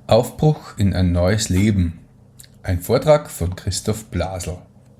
Aufbruch in ein neues Leben. Ein Vortrag von Christoph Blasel.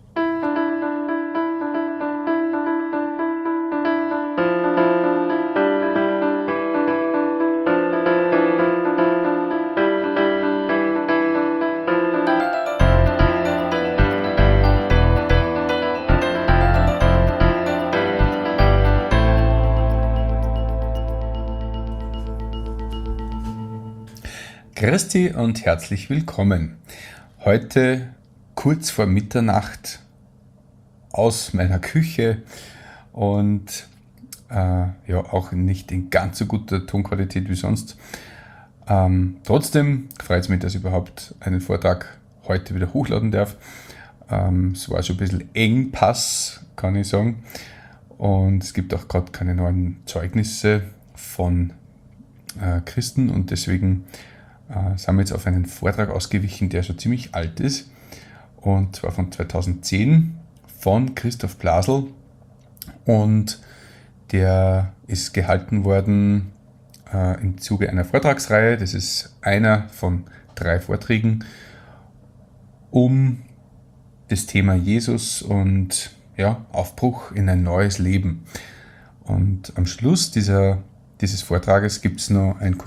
Christi und herzlich willkommen. Heute kurz vor Mitternacht aus meiner Küche und auch nicht in ganz so guter Tonqualität wie sonst. Trotzdem freut es mich, dass ich überhaupt einen Vortrag heute wieder hochladen darf. Es war schon ein bisschen Engpass, kann ich sagen. Und es gibt auch gerade keine neuen Zeugnisse von Christen und deswegen sind wir jetzt auf einen Vortrag ausgewichen, der schon ziemlich alt ist, und zwar von 2010 von Christoph Blasel, und der ist gehalten worden im Zuge einer Vortragsreihe. Das ist einer von 3 Vorträgen um das Thema Jesus und Aufbruch in ein neues Leben. Und am Schluss dieses Vortrages gibt es noch einen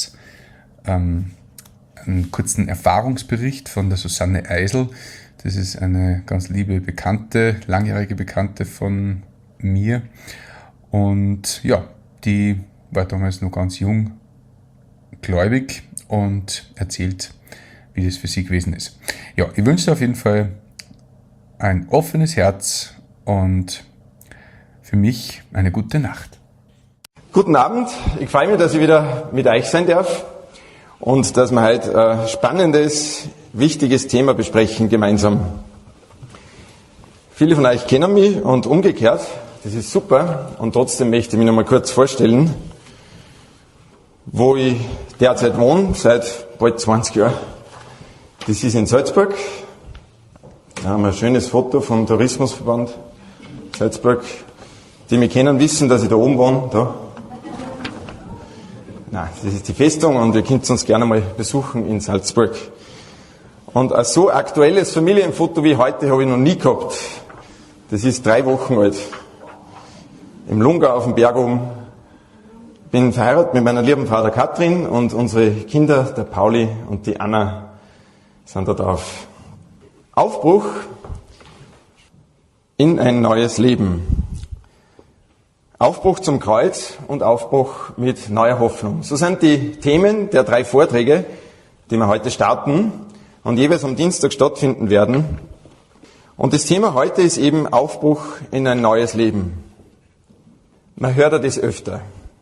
kurzen Erfahrungsbericht von der Susanne Eisel. Das ist eine ganz liebe Bekannte, langjährige Bekannte von mir. Und ja, die war damals noch ganz jung, gläubig, und erzählt, wie das für sie gewesen ist. Ja, ich wünsche dir auf jeden Fall ein offenes Herz und für mich eine gute Nacht. Guten Abend, ich freue mich, dass ich wieder mit euch sein darf und dass wir heute ein spannendes, wichtiges Thema besprechen gemeinsam. Viele von euch kennen mich und umgekehrt, das ist super, und trotzdem möchte ich mich noch mal kurz vorstellen, wo ich derzeit wohne, seit bald 20 Jahren. Das ist in Salzburg. Da haben wir ein schönes Foto vom Tourismusverband Salzburg. Die mich kennen, wissen, dass ich da oben wohne, da. Nein, das ist die Festung, und ihr könnt uns gerne mal besuchen in Salzburg. Und ein so aktuelles Familienfoto wie heute habe ich noch nie gehabt. Das ist 3 Wochen alt. Im Lungau auf dem Berg oben. Bin verheiratet mit meiner lieben Frau der Katrin, und unsere Kinder, der Pauli und die Anna, sind da drauf. Aufbruch in ein neues Leben. Aufbruch zum Kreuz und Aufbruch mit neuer Hoffnung. So sind die Themen der 3 Vorträge, die wir heute starten und jeweils am Dienstag stattfinden werden. Und das Thema heute ist eben Aufbruch in ein neues Leben. Man hört ja das öfter.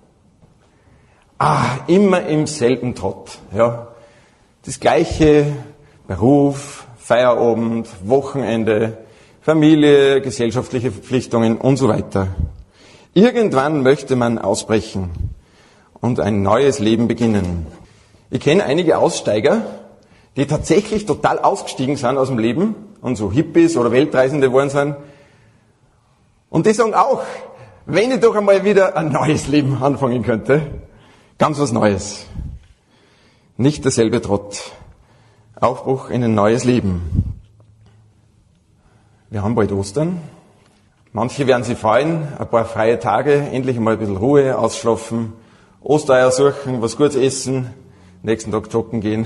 Immer im selben Trott. Ja. Das gleiche: Beruf, Feierabend, Wochenende, Familie, gesellschaftliche Verpflichtungen und so weiter. Irgendwann möchte man ausbrechen und ein neues Leben beginnen. Ich kenne einige Aussteiger, die tatsächlich total ausgestiegen sind aus dem Leben und so Hippies oder Weltreisende geworden sind. Und die sagen auch, wenn ich doch einmal wieder ein neues Leben anfangen könnte, ganz was Neues. Nicht derselbe Trott. Aufbruch in ein neues Leben. Wir haben bald Ostern. Manche werden sich freuen, ein paar freie Tage, endlich einmal ein bisschen Ruhe, ausschlafen, Ostereier suchen, was Gutes essen, nächsten Tag joggen gehen.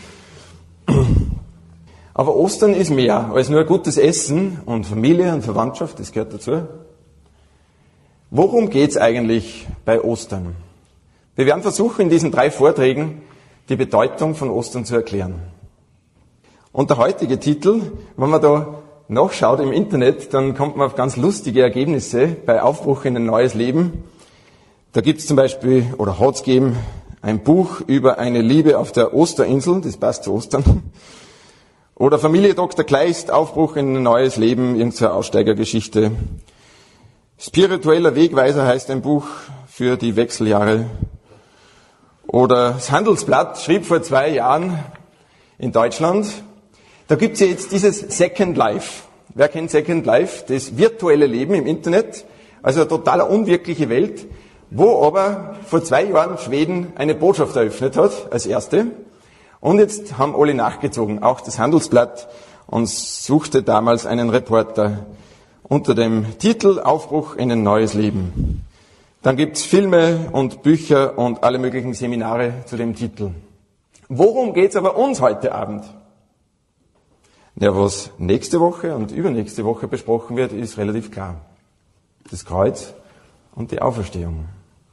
Aber Ostern ist mehr als nur gutes Essen und Familie und Verwandtschaft, das gehört dazu. Worum geht's eigentlich bei Ostern? Wir werden versuchen, in diesen 3 Vorträgen die Bedeutung von Ostern zu erklären. Und der heutige Titel, wenn man da nachschaut im Internet, dann kommt man auf ganz lustige Ergebnisse bei Aufbruch in ein neues Leben. Da gibt's zum Beispiel, oder hat's gegeben, ein Buch über eine Liebe auf der Osterinsel, das passt zu Ostern. Oder Familie Dr. Kleist, Aufbruch in ein neues Leben, irgendeine Aussteigergeschichte. Spiritueller Wegweiser heißt ein Buch für die Wechseljahre. Oder das Handelsblatt schrieb vor 2 Jahren in Deutschland, da gibt's ja jetzt dieses Second Life. Wer kennt Second Life? Das virtuelle Leben im Internet, also eine total unwirkliche Welt, wo aber vor 2 Jahren Schweden eine Botschaft eröffnet hat, als erste. Und jetzt haben alle nachgezogen, auch das Handelsblatt, und suchte damals einen Reporter unter dem Titel Aufbruch in ein neues Leben. Dann gibt's Filme und Bücher und alle möglichen Seminare zu dem Titel. Worum geht's aber uns heute Abend? Ja, was nächste Woche und übernächste Woche besprochen wird, ist relativ klar. Das Kreuz und die Auferstehung.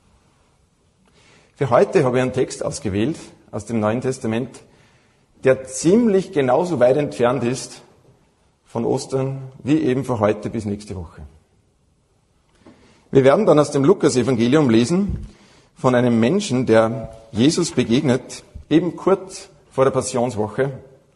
Für heute habe ich einen Text ausgewählt aus dem Neuen Testament, der ziemlich genauso weit entfernt ist von Ostern wie eben von heute bis nächste Woche. Wir werden dann aus dem Lukas-Evangelium lesen von einem Menschen, der Jesus begegnet, eben kurz vor der Passionswoche,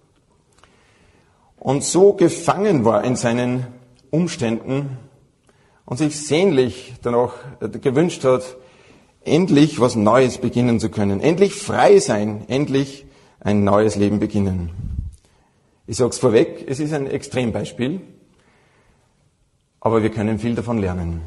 und so gefangen war in seinen Umständen und sich sehnlich danach gewünscht hat, endlich was Neues beginnen zu können, endlich frei sein, endlich ein neues Leben beginnen. Ich sage es vorweg, es ist ein Extrembeispiel, aber wir können viel davon lernen.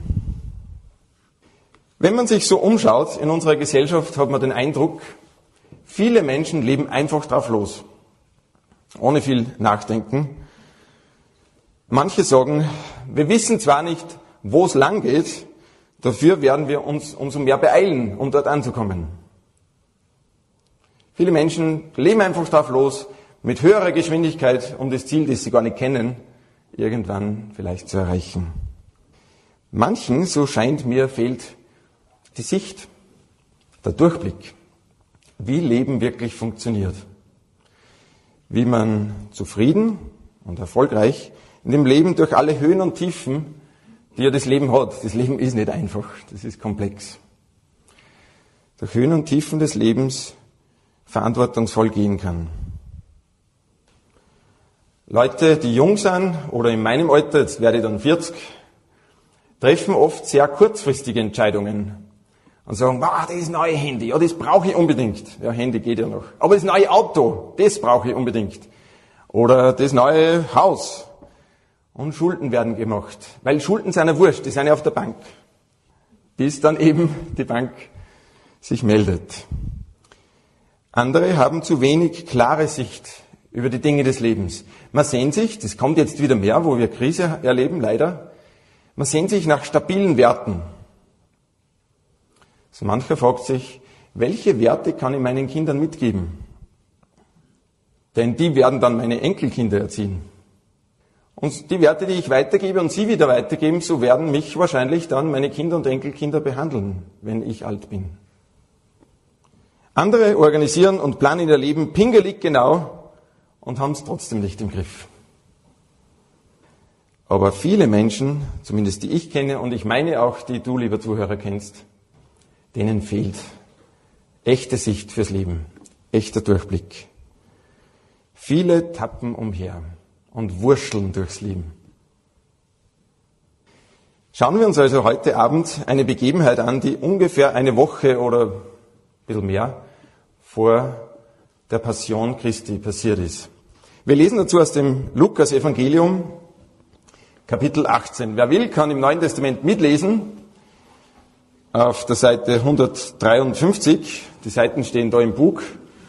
Wenn man sich so umschaut in unserer Gesellschaft, hat man den Eindruck, viele Menschen leben einfach drauf los, ohne viel Nachdenken. Manche sagen, wir wissen zwar nicht, wo es lang geht, dafür werden wir uns umso mehr beeilen, um dort anzukommen. Viele Menschen leben einfach drauf los, mit höherer Geschwindigkeit, um das Ziel, das sie gar nicht kennen, irgendwann vielleicht zu erreichen. Manchen, so scheint mir, fehlt die Sicht, der Durchblick, wie Leben wirklich funktioniert. Wie man zufrieden und erfolgreich in dem Leben durch alle Höhen und Tiefen, die ja das Leben hat. Das Leben ist nicht einfach, das ist komplex. Durch Höhen und Tiefen des Lebens verantwortungsvoll gehen kann. Leute, die jung sind oder in meinem Alter, jetzt werde ich dann 40, treffen oft sehr kurzfristige Entscheidungen und sagen, das neue Handy, ja, das brauche ich unbedingt. Ja, Handy geht ja noch. Aber das neue Auto, das brauche ich unbedingt. Oder das neue Haus. Und Schulden werden gemacht. Weil Schulden sind ja wurscht, die sind ja auf der Bank. Bis dann eben die Bank sich meldet. Andere haben zu wenig klare Sicht über die Dinge des Lebens. Man sehnt sich, das kommt jetzt wieder mehr, wo wir Krise erleben, leider, man sehnt sich nach stabilen Werten. So mancher fragt sich, welche Werte kann ich meinen Kindern mitgeben? Denn die werden dann meine Enkelkinder erziehen. Und die Werte, die ich weitergebe und sie wieder weitergeben, so werden mich wahrscheinlich dann meine Kinder und Enkelkinder behandeln, wenn ich alt bin. Andere organisieren und planen ihr Leben pingelig genau und haben es trotzdem nicht im Griff. Aber viele Menschen, zumindest die ich kenne und ich meine auch, die du, lieber Zuhörer, kennst, denen fehlt echte Sicht fürs Leben, echter Durchblick. Viele tappen umher und wurschteln durchs Leben. Schauen wir uns also heute Abend eine Begebenheit an, die ungefähr eine Woche oder ein bisschen mehr vor der Passion Christi passiert ist. Wir lesen dazu aus dem Lukas-Evangelium, Kapitel 18. Wer will, kann im Neuen Testament mitlesen, auf der Seite 153. Die Seiten stehen da im Buch.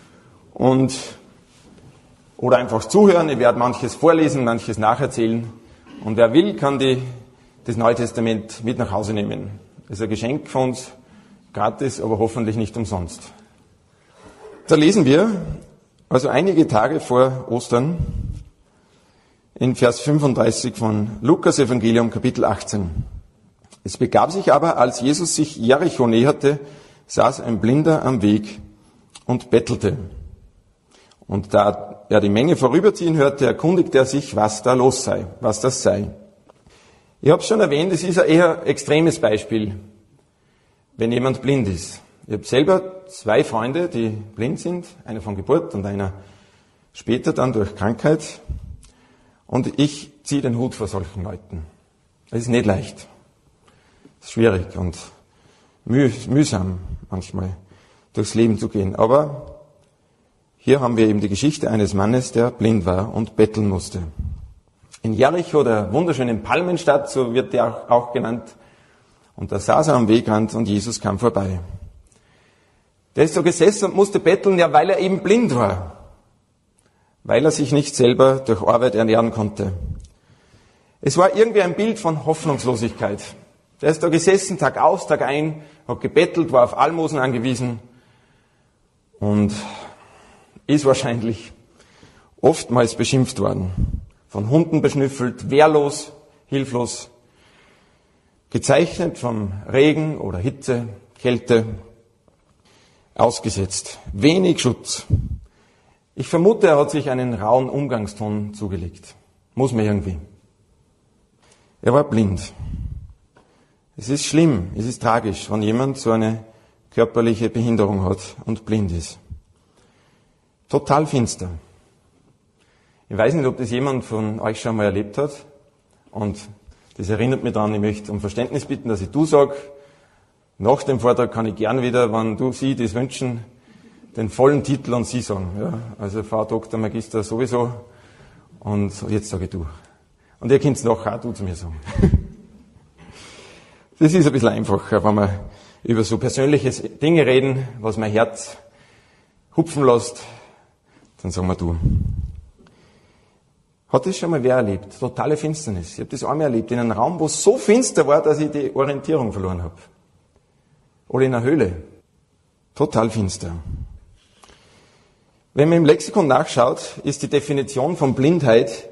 Oder einfach zuhören. Ich werde manches vorlesen, manches nacherzählen. Und wer will, kann das Neue Testament mit nach Hause nehmen. Das ist ein Geschenk von uns, gratis, aber hoffentlich nicht umsonst. Da lesen wir, also einige Tage vor Ostern, in Vers 35 von Lukas Evangelium, Kapitel 18. Es begab sich aber, als Jesus sich Jericho näherte, saß ein Blinder am Weg und bettelte. Und da er die Menge vorüberziehen hörte, erkundigte er sich, was da los sei, was das sei. Ich habe es schon erwähnt, es ist ein eher extremes Beispiel, wenn jemand blind ist. Ich habe selber 2 Freunde, die blind sind, einer von Geburt und einer später dann durch Krankheit. Und ich ziehe den Hut vor solchen Leuten. Es ist nicht leicht. Es ist schwierig und mühsam manchmal durchs Leben zu gehen. Aber hier haben wir eben die Geschichte eines Mannes, der blind war und betteln musste. In Jericho, der wunderschönen Palmenstadt, so wird der auch genannt. Und da saß er am Wegrand und Jesus kam vorbei. Der ist so gesessen und musste betteln, ja, weil er eben blind war. weil er sich nicht selber durch Arbeit ernähren konnte. Es war irgendwie ein Bild von Hoffnungslosigkeit. Der ist da gesessen, Tag aus, Tag ein, hat gebettelt, war auf Almosen angewiesen und ist wahrscheinlich oftmals beschimpft worden. Von Hunden beschnüffelt, wehrlos, hilflos, gezeichnet vom Regen oder Hitze, Kälte, ausgesetzt. Wenig Schutz. Ich vermute, er hat sich einen rauen Umgangston zugelegt. Muss man irgendwie. Er war blind. Es ist schlimm, es ist tragisch, wenn jemand so eine körperliche Behinderung hat und blind ist. Total finster. Ich weiß nicht, ob das jemand von euch schon mal erlebt hat. Und das erinnert mich daran, ich möchte um Verständnis bitten, dass ich du sage. Nach dem Vortrag kann ich gern wieder, wenn du sie das wünschen, den vollen Titel und sie sagen. Ja, also Frau Dr. Magister sowieso. Und jetzt sage ich du. Und ihr könnt es nachher auch du zu mir sagen. Das ist ein bisschen einfacher, wenn wir über so persönliche Dinge reden, was mein Herz hupfen lässt, dann sagen wir du. Hat das schon mal wer erlebt? Totale Finsternis. Ich habe das einmal erlebt, in einem Raum, wo es so finster war, dass ich die Orientierung verloren habe. Oder in einer Höhle. Total finster. Wenn man im Lexikon nachschaut, ist die Definition von Blindheit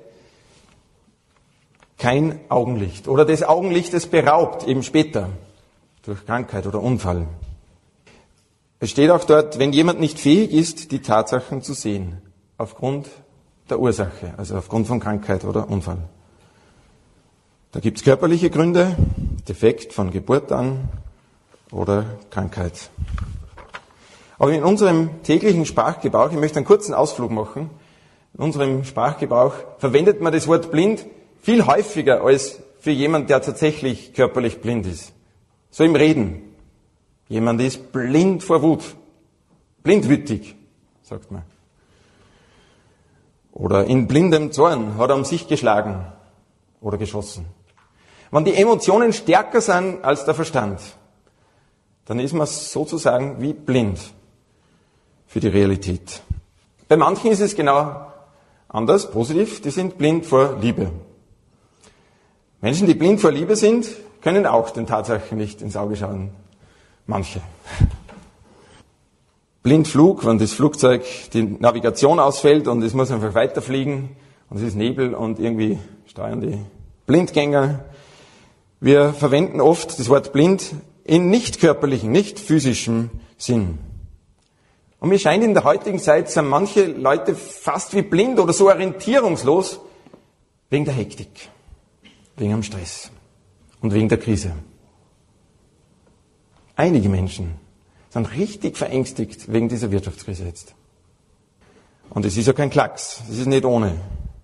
kein Augenlicht. Oder des Augenlichtes beraubt, eben später. Durch Krankheit oder Unfall. Es steht auch dort, wenn jemand nicht fähig ist, die Tatsachen zu sehen. Aufgrund der Ursache, also aufgrund von Krankheit oder Unfall. Da gibt es körperliche Gründe, Defekt von Geburt an oder Krankheit. Aber in unserem täglichen Sprachgebrauch, ich möchte einen kurzen Ausflug machen, in unserem Sprachgebrauch verwendet man das Wort blind viel häufiger als für jemand, der tatsächlich körperlich blind ist. So im Reden. Jemand ist blind vor Wut. Blindwütig, sagt man. Oder in blindem Zorn hat er um sich geschlagen oder geschossen. Wenn die Emotionen stärker sind als der Verstand, dann ist man sozusagen wie blind für die Realität. Bei manchen ist es genau anders, positiv, die sind blind vor Liebe. Menschen, die blind vor Liebe sind, können auch den Tatsachen nicht ins Auge schauen. Manche. Blindflug, wenn das Flugzeug die Navigation ausfällt und es muss einfach weiterfliegen und es ist Nebel und irgendwie steuern die Blindgänger. Wir verwenden oft das Wort blind in nicht körperlichen, nicht physischem Sinn. Und mir scheint, in der heutigen Zeit sind manche Leute fast wie blind oder so orientierungslos wegen der Hektik, wegen dem Stress und wegen der Krise. Einige Menschen sind richtig verängstigt wegen dieser Wirtschaftskrise jetzt. Und es ist ja kein Klacks, es ist nicht ohne.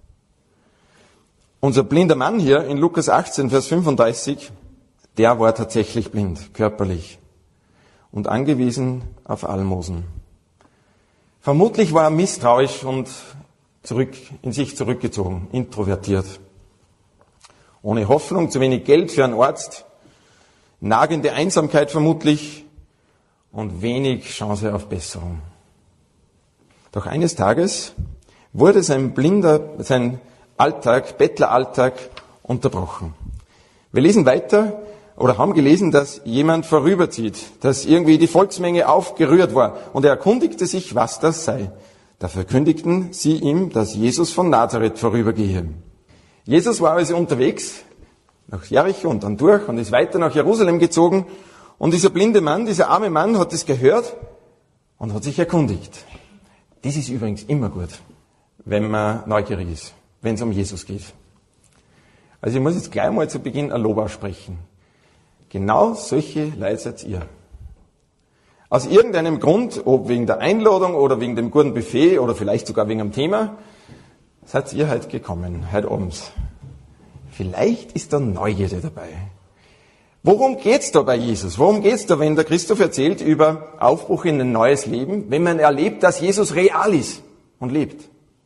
Unser blinder Mann hier in Lukas 18, Vers 35, der war tatsächlich blind, körperlich und angewiesen auf Almosen. Vermutlich war er misstrauisch und in sich zurückgezogen, introvertiert. Ohne Hoffnung, zu wenig Geld für einen Arzt, nagende Einsamkeit vermutlich und wenig Chance auf Besserung. Doch eines Tages wurde sein Alltag, Bettleralltag unterbrochen. Wir lesen weiter oder haben gelesen, dass jemand vorüberzieht, dass irgendwie die Volksmenge aufgerührt war und er erkundigte sich, was das sei. Da verkündigten sie ihm, dass Jesus von Nazareth vorübergehe. Jesus war also unterwegs nach Jericho und dann durch und ist weiter nach Jerusalem gezogen und dieser blinde Mann, dieser arme Mann hat es gehört und hat sich erkundigt. Das ist übrigens immer gut, wenn man neugierig ist, wenn es um Jesus geht. Also ich muss jetzt gleich mal zu Beginn ein Lob aussprechen. Genau solche Leute seid ihr. Aus irgendeinem Grund, ob wegen der Einladung oder wegen dem guten Buffet oder vielleicht sogar wegen dem Thema, seid ihr heute gekommen, heute abends. Vielleicht ist da Neugierde dabei. Worum geht's da bei Jesus? Worum geht's da, wenn der Christoph erzählt über Aufbruch in ein neues Leben, wenn man erlebt, dass Jesus real ist und lebt?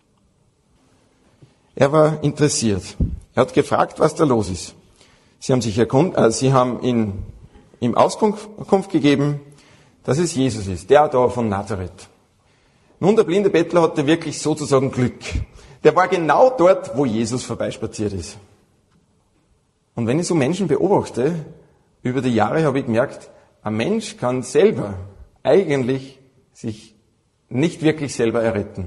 Er war interessiert. Er hat gefragt, was da los ist. Sie haben ihm Auskunft gegeben, dass es Jesus ist, der da von Nazareth. Nun, der blinde Bettler hatte wirklich sozusagen Glück. Der war genau dort, wo Jesus vorbeispaziert ist. Und wenn ich so Menschen beobachte, über die Jahre habe ich gemerkt, ein Mensch kann selber eigentlich sich nicht wirklich selber erretten.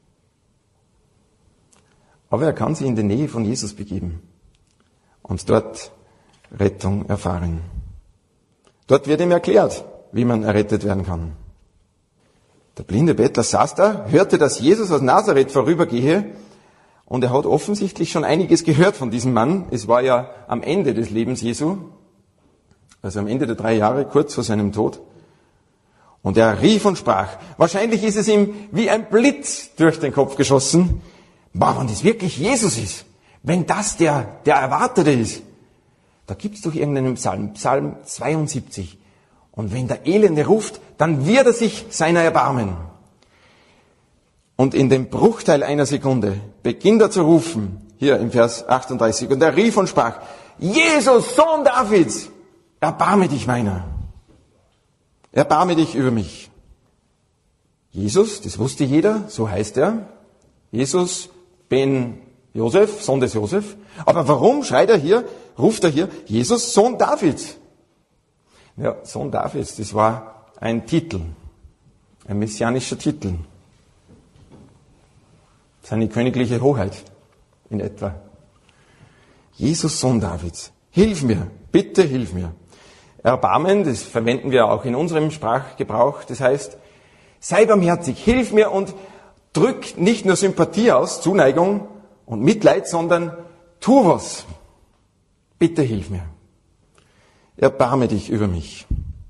Aber er kann sich in die Nähe von Jesus begeben und dort Rettung erfahren. Dort wird ihm erklärt, wie man errettet werden kann. Der blinde Bettler saß da, hörte, dass Jesus aus Nazareth vorübergehe, und er hat offensichtlich schon einiges gehört von diesem Mann. Es war ja am Ende des Lebens Jesu, also am Ende der 3 Jahre, kurz vor seinem Tod. Und er rief und sprach, wahrscheinlich ist es ihm wie ein Blitz durch den Kopf geschossen, wenn das wirklich Jesus ist, wenn das der Erwartete ist, da gibt's doch irgendeinen Psalm, Psalm 72. Und wenn der Elende ruft, dann wird er sich seiner erbarmen. Und in dem Bruchteil einer Sekunde beginnt er zu rufen, hier im Vers 38, und er rief und sprach, Jesus, Sohn Davids, erbarme dich meiner. Erbarme dich über mich. Jesus, das wusste jeder, so heißt er. Jesus ben Josef, Sohn des Josef. Aber warum ruft er hier, Jesus, Sohn Davids? Ja, Sohn Davids, das war ein Titel, ein messianischer Titel. Seine königliche Hoheit in etwa. Jesus, Sohn Davids, hilf mir, bitte hilf mir. Erbarmen, das verwenden wir auch in unserem Sprachgebrauch, das heißt, sei barmherzig, hilf mir und drück nicht nur Sympathie aus, Zuneigung und Mitleid, sondern tu was. Bitte hilf mir. Erbarme dich über mich.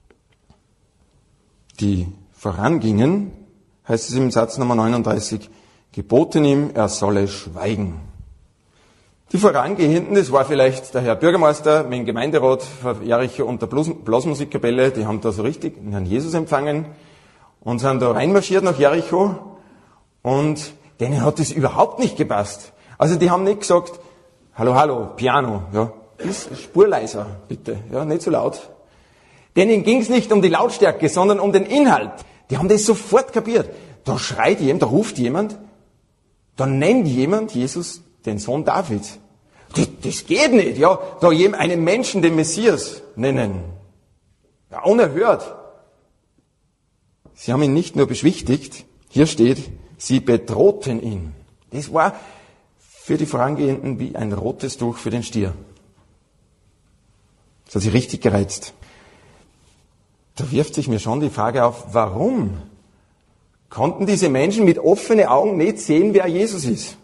Die vorangingen, heißt es im Satz Nummer 39, geboten ihm, er solle schweigen. Die Vorangehenden, das war vielleicht der Herr Bürgermeister mit dem Gemeinderat von Jericho und der Blasmusikkapelle, die haben da so richtig den Herrn Jesus empfangen und sind da reinmarschiert nach Jericho, und denen hat das überhaupt nicht gepasst. Also die haben nicht gesagt, hallo, Piano, ja, ist Spur leiser, bitte, ja, nicht so laut. Denen ging es nicht um die Lautstärke, sondern um den Inhalt. Die haben das sofort kapiert. Da schreit jemand, da ruft jemand, da nennt jemand Jesus den Sohn Davids. Das geht nicht, ja, da einen Menschen, den Messias, nennen. Ja, unerhört. Sie haben ihn nicht nur beschwichtigt, hier steht, sie bedrohten ihn. Das war für die Vorangehenden wie ein rotes Tuch für den Stier. Das hat sich richtig gereizt. Da wirft sich mir schon die Frage auf, warum konnten diese Menschen mit offenen Augen nicht sehen, wer Jesus ist?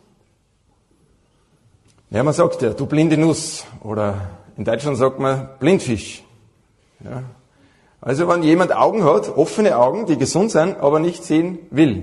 Ja, man sagt ja, du blinde Nuss, oder in Deutschland sagt man Blindfisch. Ja. Also wenn jemand Augen hat, offene Augen, die gesund sind, aber nicht sehen will.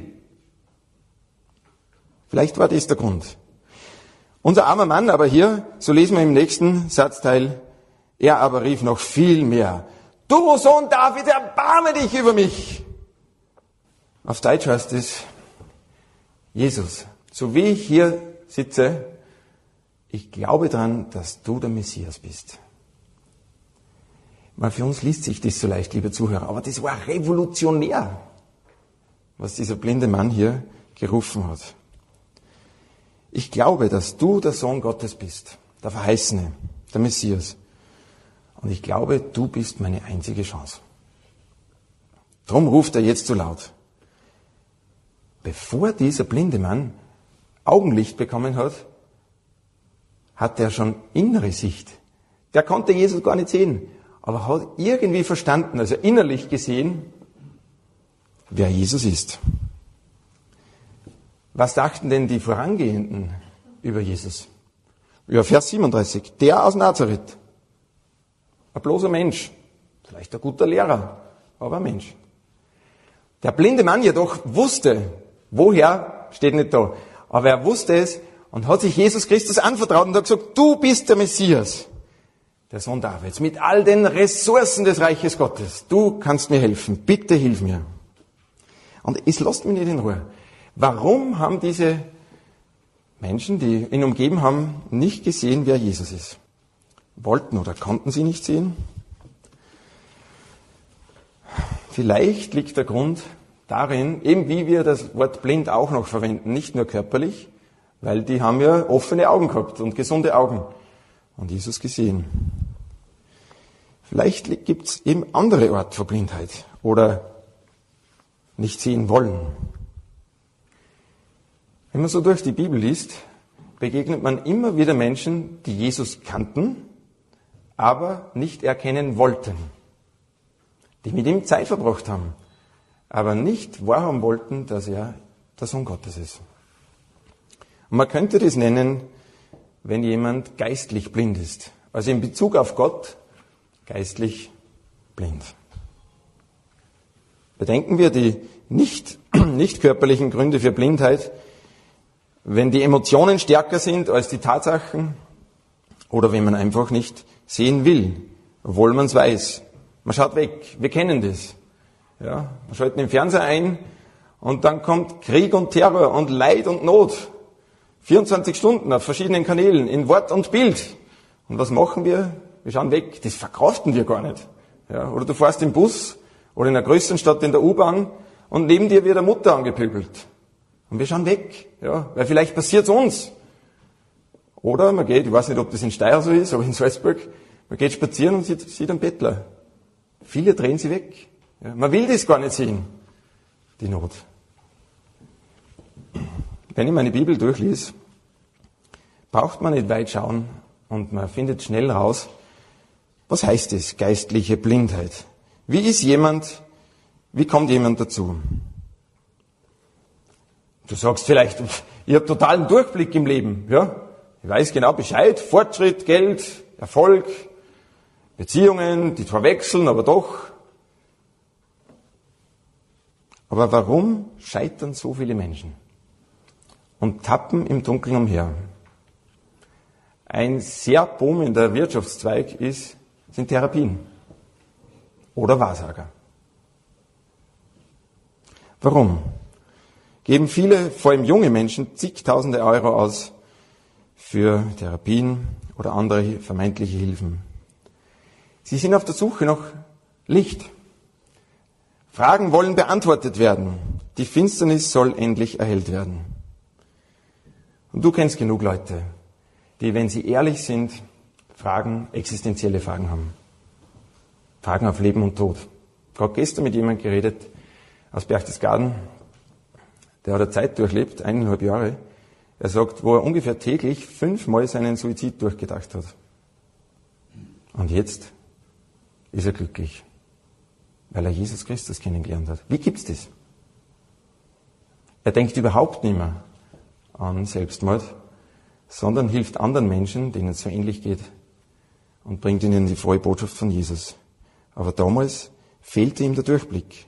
Vielleicht war das der Grund. Unser armer Mann aber hier, so lesen wir im nächsten Satzteil, er aber rief noch viel mehr, du Sohn David, erbarme dich über mich. Auf Deutsch heißt es, Jesus, so wie ich hier sitze, ich glaube daran, dass du der Messias bist. Weil für uns liest sich das so leicht, liebe Zuhörer, aber das war revolutionär, was dieser blinde Mann hier gerufen hat. Ich glaube, dass du der Sohn Gottes bist, der Verheißene, der Messias. Und ich glaube, du bist meine einzige Chance. Drum ruft er jetzt so laut. Bevor dieser blinde Mann Augenlicht bekommen hat, hat er schon innere Sicht. Der konnte Jesus gar nicht sehen, aber hat irgendwie verstanden, also innerlich gesehen, wer Jesus ist. Was dachten denn die Vorangehenden über Jesus? Ja, Vers 37. Der aus Nazareth. Ein bloßer Mensch. Vielleicht ein guter Lehrer, aber ein Mensch. Der blinde Mann jedoch wusste, woher, steht nicht da, aber er wusste es und hat sich Jesus Christus anvertraut und hat gesagt, du bist der Messias, der Sohn Davids, mit all den Ressourcen des Reiches Gottes. Du kannst mir helfen, bitte hilf mir. Und es lässt mich nicht in Ruhe. Warum haben diese Menschen, die ihn umgeben haben, nicht gesehen, wer Jesus ist? Wollten oder konnten sie nicht sehen? Vielleicht liegt der Grund darin, eben wie wir das Wort blind auch noch verwenden, nicht nur körperlich, weil die haben ja offene Augen gehabt und gesunde Augen und Jesus gesehen. Vielleicht gibt es eben andere Art von Blindheit oder nicht sehen wollen. Wenn man so durch die Bibel liest, begegnet man immer wieder Menschen, die Jesus kannten, aber nicht erkennen wollten. Die mit ihm Zeit verbracht haben, aber nicht wahrhaben wollten, dass er der Sohn Gottes ist. Und man könnte das nennen, wenn jemand geistlich blind ist. Also in Bezug auf Gott geistlich blind. Bedenken wir die nicht körperlichen Gründe für Blindheit, wenn die Emotionen stärker sind als die Tatsachen oder wenn man einfach nicht sehen will, obwohl man es weiß. Man schaut weg, wir kennen das. Ja, man schaltet den Fernseher ein und dann kommt Krieg und Terror und Leid und Not. 24 Stunden auf verschiedenen Kanälen, in Wort und Bild. Und was machen wir? Wir schauen weg, das verkraften wir gar nicht. Ja, oder du fährst im Bus oder in einer größeren Stadt in der U-Bahn und neben dir wird eine Mutter angepöbelt. Und wir schauen weg, ja, weil vielleicht passiert's uns. Oder man geht, ich weiß nicht, ob das in Steyr so ist, aber in Salzburg, man geht spazieren und sieht einen Bettler. Viele drehen sie weg. Ja, man will das gar nicht sehen, die Not. Wenn ich meine Bibel durchlese, braucht man nicht weit schauen und man findet schnell raus, was heißt es, geistliche Blindheit? Wie kommt jemand dazu? Du sagst vielleicht, ich habe totalen Durchblick im Leben. Ja? Ich weiß genau Bescheid, Fortschritt, Geld, Erfolg, Beziehungen, die zwar wechseln, aber doch. Aber warum scheitern so viele Menschen und tappen im Dunkeln umher? Ein sehr boomender Wirtschaftszweig sind Therapien oder Wahrsager. Warum? Geben viele, vor allem junge Menschen, zigtausende Euro aus für Therapien oder andere vermeintliche Hilfen. Sie sind auf der Suche nach Licht. Fragen wollen beantwortet werden. Die Finsternis soll endlich erhellt werden. Und du kennst genug Leute, die, wenn sie ehrlich sind, existenzielle Fragen haben. Fragen auf Leben und Tod. Ich habe gestern mit jemandem geredet aus Berchtesgaden, der hat eine Zeit durchlebt, 1,5 Jahre. Er sagt, wo er ungefähr täglich 5-mal seinen Suizid durchgedacht hat. Und jetzt ist er glücklich, weil er Jesus Christus kennengelernt hat. Wie gibt's das? Er denkt überhaupt nicht mehr an Selbstmord, sondern hilft anderen Menschen, denen es so ähnlich geht, und bringt ihnen die frohe Botschaft von Jesus. Aber damals fehlte ihm der Durchblick.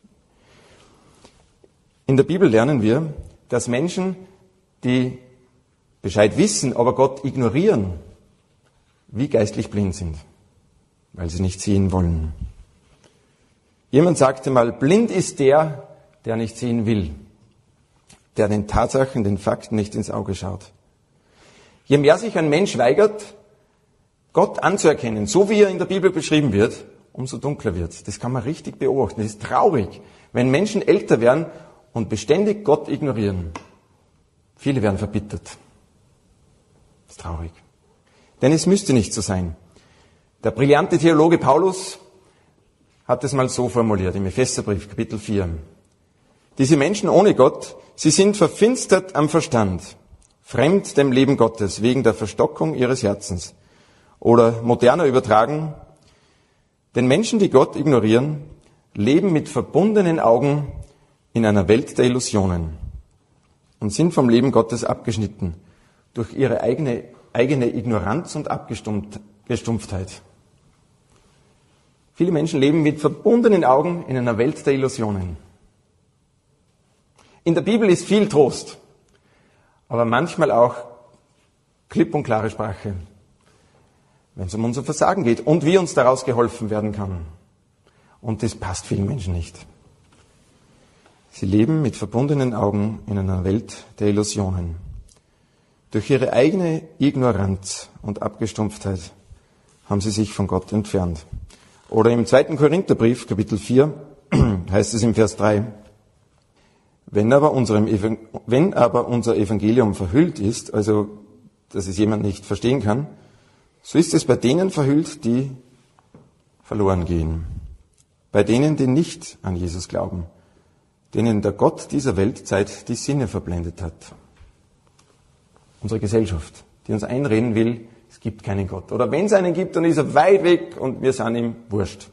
In der Bibel lernen wir, dass Menschen, die Bescheid wissen, aber Gott ignorieren, wie geistlich blind sind, weil sie nicht sehen wollen. Jemand sagte mal, blind ist der nicht sehen will, der den Tatsachen, den Fakten nicht ins Auge schaut. Je mehr sich ein Mensch weigert, Gott anzuerkennen, so wie er in der Bibel beschrieben wird, umso dunkler wird. Das kann man richtig beobachten. Das ist traurig, wenn Menschen älter werden und beständig Gott ignorieren. Viele werden verbittert. Das ist traurig. Denn es müsste nicht so sein. Der brillante Theologe Paulus hat es mal so formuliert im Epheserbrief, Kapitel 4. Diese Menschen ohne Gott, sie sind verfinstert am Verstand, fremd dem Leben Gottes, wegen der Verstockung ihres Herzens. Oder moderner übertragen, denn Menschen, die Gott ignorieren, leben mit verbundenen Augen in einer Welt der Illusionen und sind vom Leben Gottes abgeschnitten durch ihre eigene Ignoranz und Abgestumpftheit. Viele Menschen leben mit verbundenen Augen in einer Welt der Illusionen. In der Bibel ist viel Trost, aber manchmal auch klipp und klare Sprache, wenn es um unser Versagen geht und wie uns daraus geholfen werden kann. Und das passt vielen Menschen nicht. Sie leben mit verbundenen Augen in einer Welt der Illusionen. Durch ihre eigene Ignoranz und Abgestumpftheit haben sie sich von Gott entfernt. Oder im 2. Korintherbrief, Kapitel 4, heißt es im Vers 3, Wenn aber unser Evangelium verhüllt ist, also dass es jemand nicht verstehen kann, so ist es bei denen verhüllt, die verloren gehen. Bei denen, die nicht an Jesus glauben, denen der Gott dieser Weltzeit die Sinne verblendet hat. Unsere Gesellschaft, die uns einreden will, es gibt keinen Gott. Oder wenn es einen gibt, dann ist er weit weg und wir sind ihm wurscht.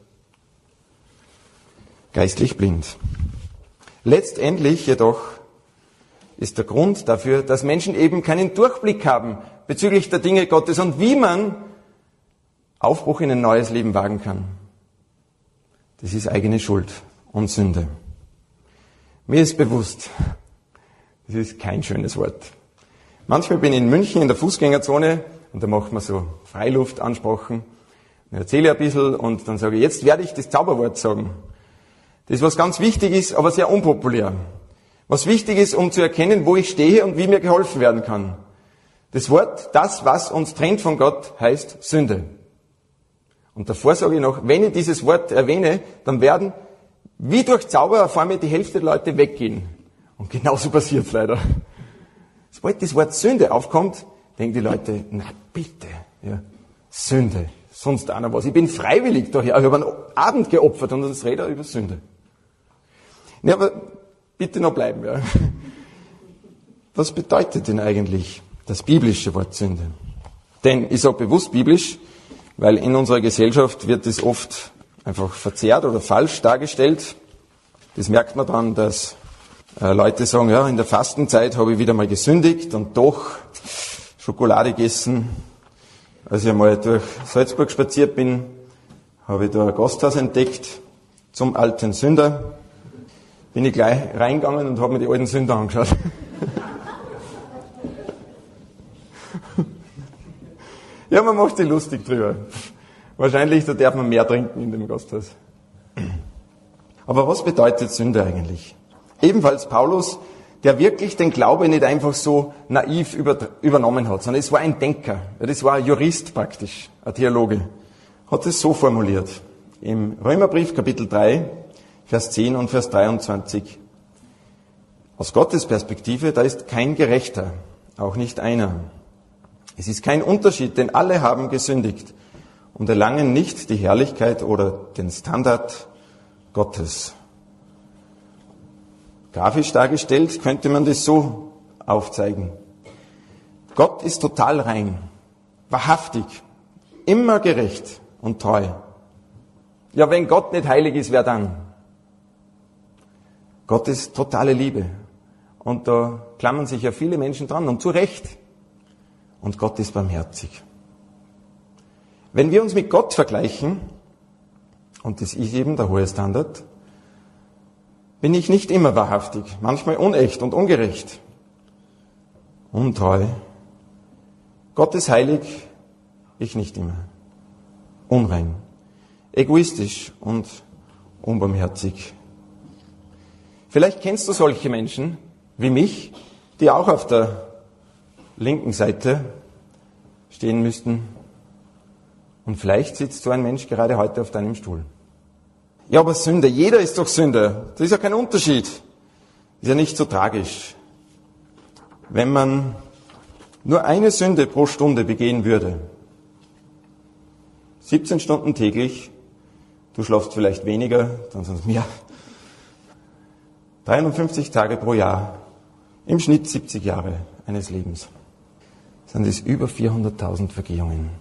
Geistlich blind. Letztendlich jedoch ist der Grund dafür, dass Menschen eben keinen Durchblick haben bezüglich der Dinge Gottes und wie man Aufbruch in ein neues Leben wagen kann. Das ist eigene Schuld und Sünde. Mir ist bewusst, das ist kein schönes Wort. Manchmal bin ich in München in der Fußgängerzone und da macht man so Freiluftansprachen. Ich erzähle ein bisschen und dann sage ich, jetzt werde ich das Zauberwort sagen. Das, was ganz wichtig ist, aber sehr unpopulär. Was wichtig ist, um zu erkennen, wo ich stehe und wie mir geholfen werden kann. Das Wort, das, was uns trennt von Gott, heißt Sünde. Und davor sage ich noch, wenn ich dieses Wort erwähne, dann werden wie durch Zauber vor mir die Hälfte der Leute weggehen. Und genauso passiert es leider. Sobald das Wort Sünde aufkommt, denken die Leute, na bitte, ja, Sünde, sonst einer was. Ich bin freiwillig daher, ich habe einen Abend geopfert und das redet über Sünde. Ja, aber bitte noch bleiben. Ja. Was bedeutet denn eigentlich das biblische Wort Sünde? Denn ich sage bewusst biblisch, weil in unserer Gesellschaft wird es oft einfach verzerrt oder falsch dargestellt. Das merkt man dann, dass Leute sagen, ja, in der Fastenzeit habe ich wieder mal gesündigt und doch Schokolade gegessen. Als ich einmal durch Salzburg spaziert bin, habe ich da ein Gasthaus entdeckt zum alten Sünder. Bin ich gleich reingegangen und habe mir die alten Sünder angeschaut. Ja, man macht sich lustig drüber. Wahrscheinlich, da darf man mehr trinken in dem Gasthaus. Aber was bedeutet Sünde eigentlich? Ebenfalls Paulus, der wirklich den Glaube nicht einfach so naiv übernommen hat, sondern es war ein Denker. Das war ein Jurist praktisch, ein Theologe. Hat es so formuliert. Im Römerbrief Kapitel 3, Vers 10 und Vers 23. Aus Gottes Perspektive, da ist kein Gerechter, auch nicht einer. Es ist kein Unterschied, denn alle haben gesündigt und erlangen nicht die Herrlichkeit oder den Standard Gottes. Grafisch dargestellt könnte man das so aufzeigen. Gott ist total rein, wahrhaftig, immer gerecht und treu. Ja, wenn Gott nicht heilig ist, wer dann? Gott ist totale Liebe. Und da klammern sich ja viele Menschen dran, und zu Recht. Und Gott ist barmherzig. Wenn wir uns mit Gott vergleichen, und das ist eben der hohe Standard, bin ich nicht immer wahrhaftig, manchmal unecht und ungerecht, untreu. Gott ist heilig, ich nicht immer. Unrein, egoistisch und unbarmherzig. Vielleicht kennst du solche Menschen wie mich, die auch auf der linken Seite stehen müssten. Und vielleicht sitzt so ein Mensch gerade heute auf deinem Stuhl. Ja, aber Sünde, jeder ist doch Sünder. Das ist ja kein Unterschied. Ist ja nicht so tragisch. Wenn man nur eine Sünde pro Stunde begehen würde, 17 Stunden täglich, du schlafst vielleicht weniger, dann sind es mehr, 350 Tage pro Jahr, im Schnitt 70 Jahre eines Lebens, sind es über 400.000 Vergehungen.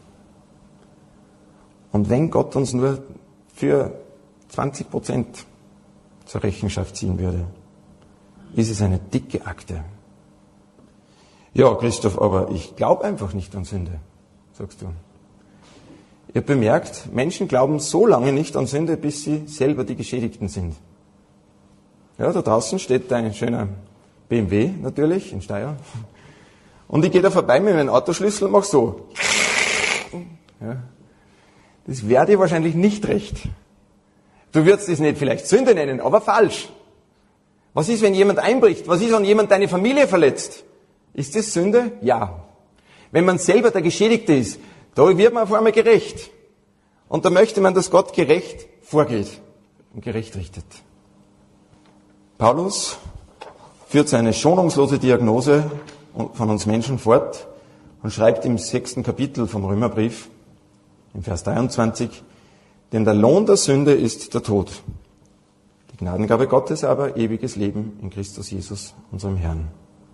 Und wenn Gott uns nur für 20% zur Rechenschaft ziehen würde, ist es eine dicke Akte. Ja, Christoph, aber ich glaube einfach nicht an Sünde, sagst du. Ihr bemerkt, Menschen glauben so lange nicht an Sünde, bis sie selber die Geschädigten sind. Ja, da draußen steht ein schöner BMW natürlich, in Steyr. Und ich gehe da vorbei mit meinem Autoschlüssel und mache so. Ja. Das wäre dir wahrscheinlich nicht recht. Du würdest es nicht vielleicht Sünde nennen, aber falsch. Was ist, wenn jemand einbricht? Was ist, wenn jemand deine Familie verletzt? Ist das Sünde? Ja. Wenn man selber der Geschädigte ist, da wird man auf einmal gerecht. Und da möchte man, dass Gott gerecht vorgeht und gerecht richtet. Paulus führt seine schonungslose Diagnose von uns Menschen fort und schreibt im 6. Kapitel vom Römerbrief, im Vers 23, denn der Lohn der Sünde ist der Tod. Die Gnadengabe Gottes aber ewiges Leben in Christus Jesus, unserem Herrn.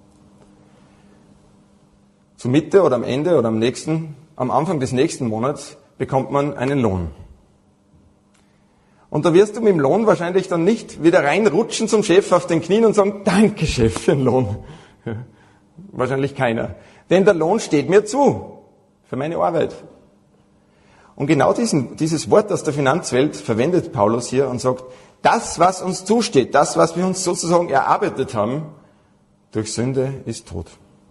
Zur Mitte oder am Ende oder am Anfang des nächsten Monats bekommt man einen Lohn. Und da wirst du mit dem Lohn wahrscheinlich dann nicht wieder reinrutschen zum Chef auf den Knien und sagen, danke Chef für den Lohn. Ja, wahrscheinlich keiner. Denn der Lohn steht mir zu für meine Arbeit. Und genau dieses Wort aus der Finanzwelt verwendet Paulus hier und sagt, das, was uns zusteht, das, was wir uns sozusagen erarbeitet haben, durch Sünde ist Tod.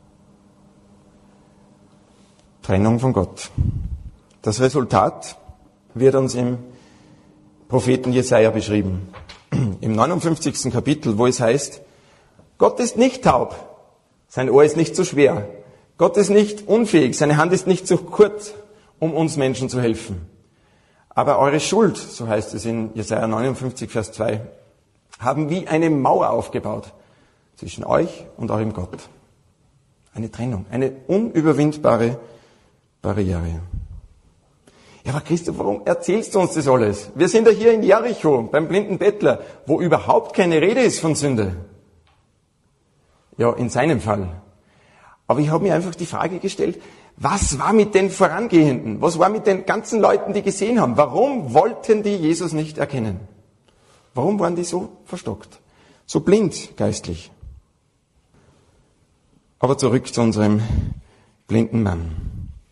Trennung von Gott. Das Resultat wird uns im Propheten Jesaja beschrieben. Im 59. Kapitel, wo es heißt, Gott ist nicht taub, sein Ohr ist nicht zu schwer, Gott ist nicht unfähig, seine Hand ist nicht zu kurz, um uns Menschen zu helfen. Aber eure Schuld, so heißt es in Jesaja 59, Vers 2, haben wie eine Mauer aufgebaut zwischen euch und eurem Gott. Eine Trennung, eine unüberwindbare Barriere. Ja, aber Christoph, warum erzählst du uns das alles? Wir sind ja hier in Jericho, beim blinden Bettler, wo überhaupt keine Rede ist von Sünde. Ja, in seinem Fall. Aber ich habe mir einfach die Frage gestellt, was war mit den Vorangehenden? Was war mit den ganzen Leuten, die gesehen haben? Warum wollten die Jesus nicht erkennen? Warum waren die so verstockt? So blind geistlich? Aber zurück zu unserem blinden Mann.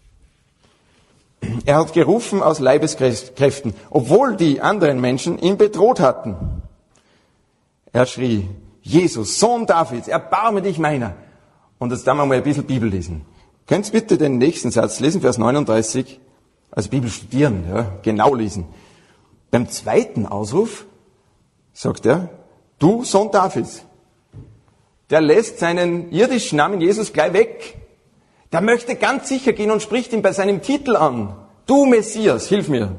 Er hat gerufen aus Leibeskräften, obwohl die anderen Menschen ihn bedroht hatten. Er schrie, Jesus, Sohn Davids, erbarme dich meiner. Und jetzt darf man mal ein bisschen Bibel lesen. Könnt ihr bitte den nächsten Satz lesen, Vers 39, also Bibel studieren, ja, genau lesen. Beim zweiten Ausruf sagt er, du Sohn Davids. Der lässt seinen irdischen Namen Jesus gleich weg. Der möchte ganz sicher gehen und spricht ihn bei seinem Titel an. Du Messias, hilf mir.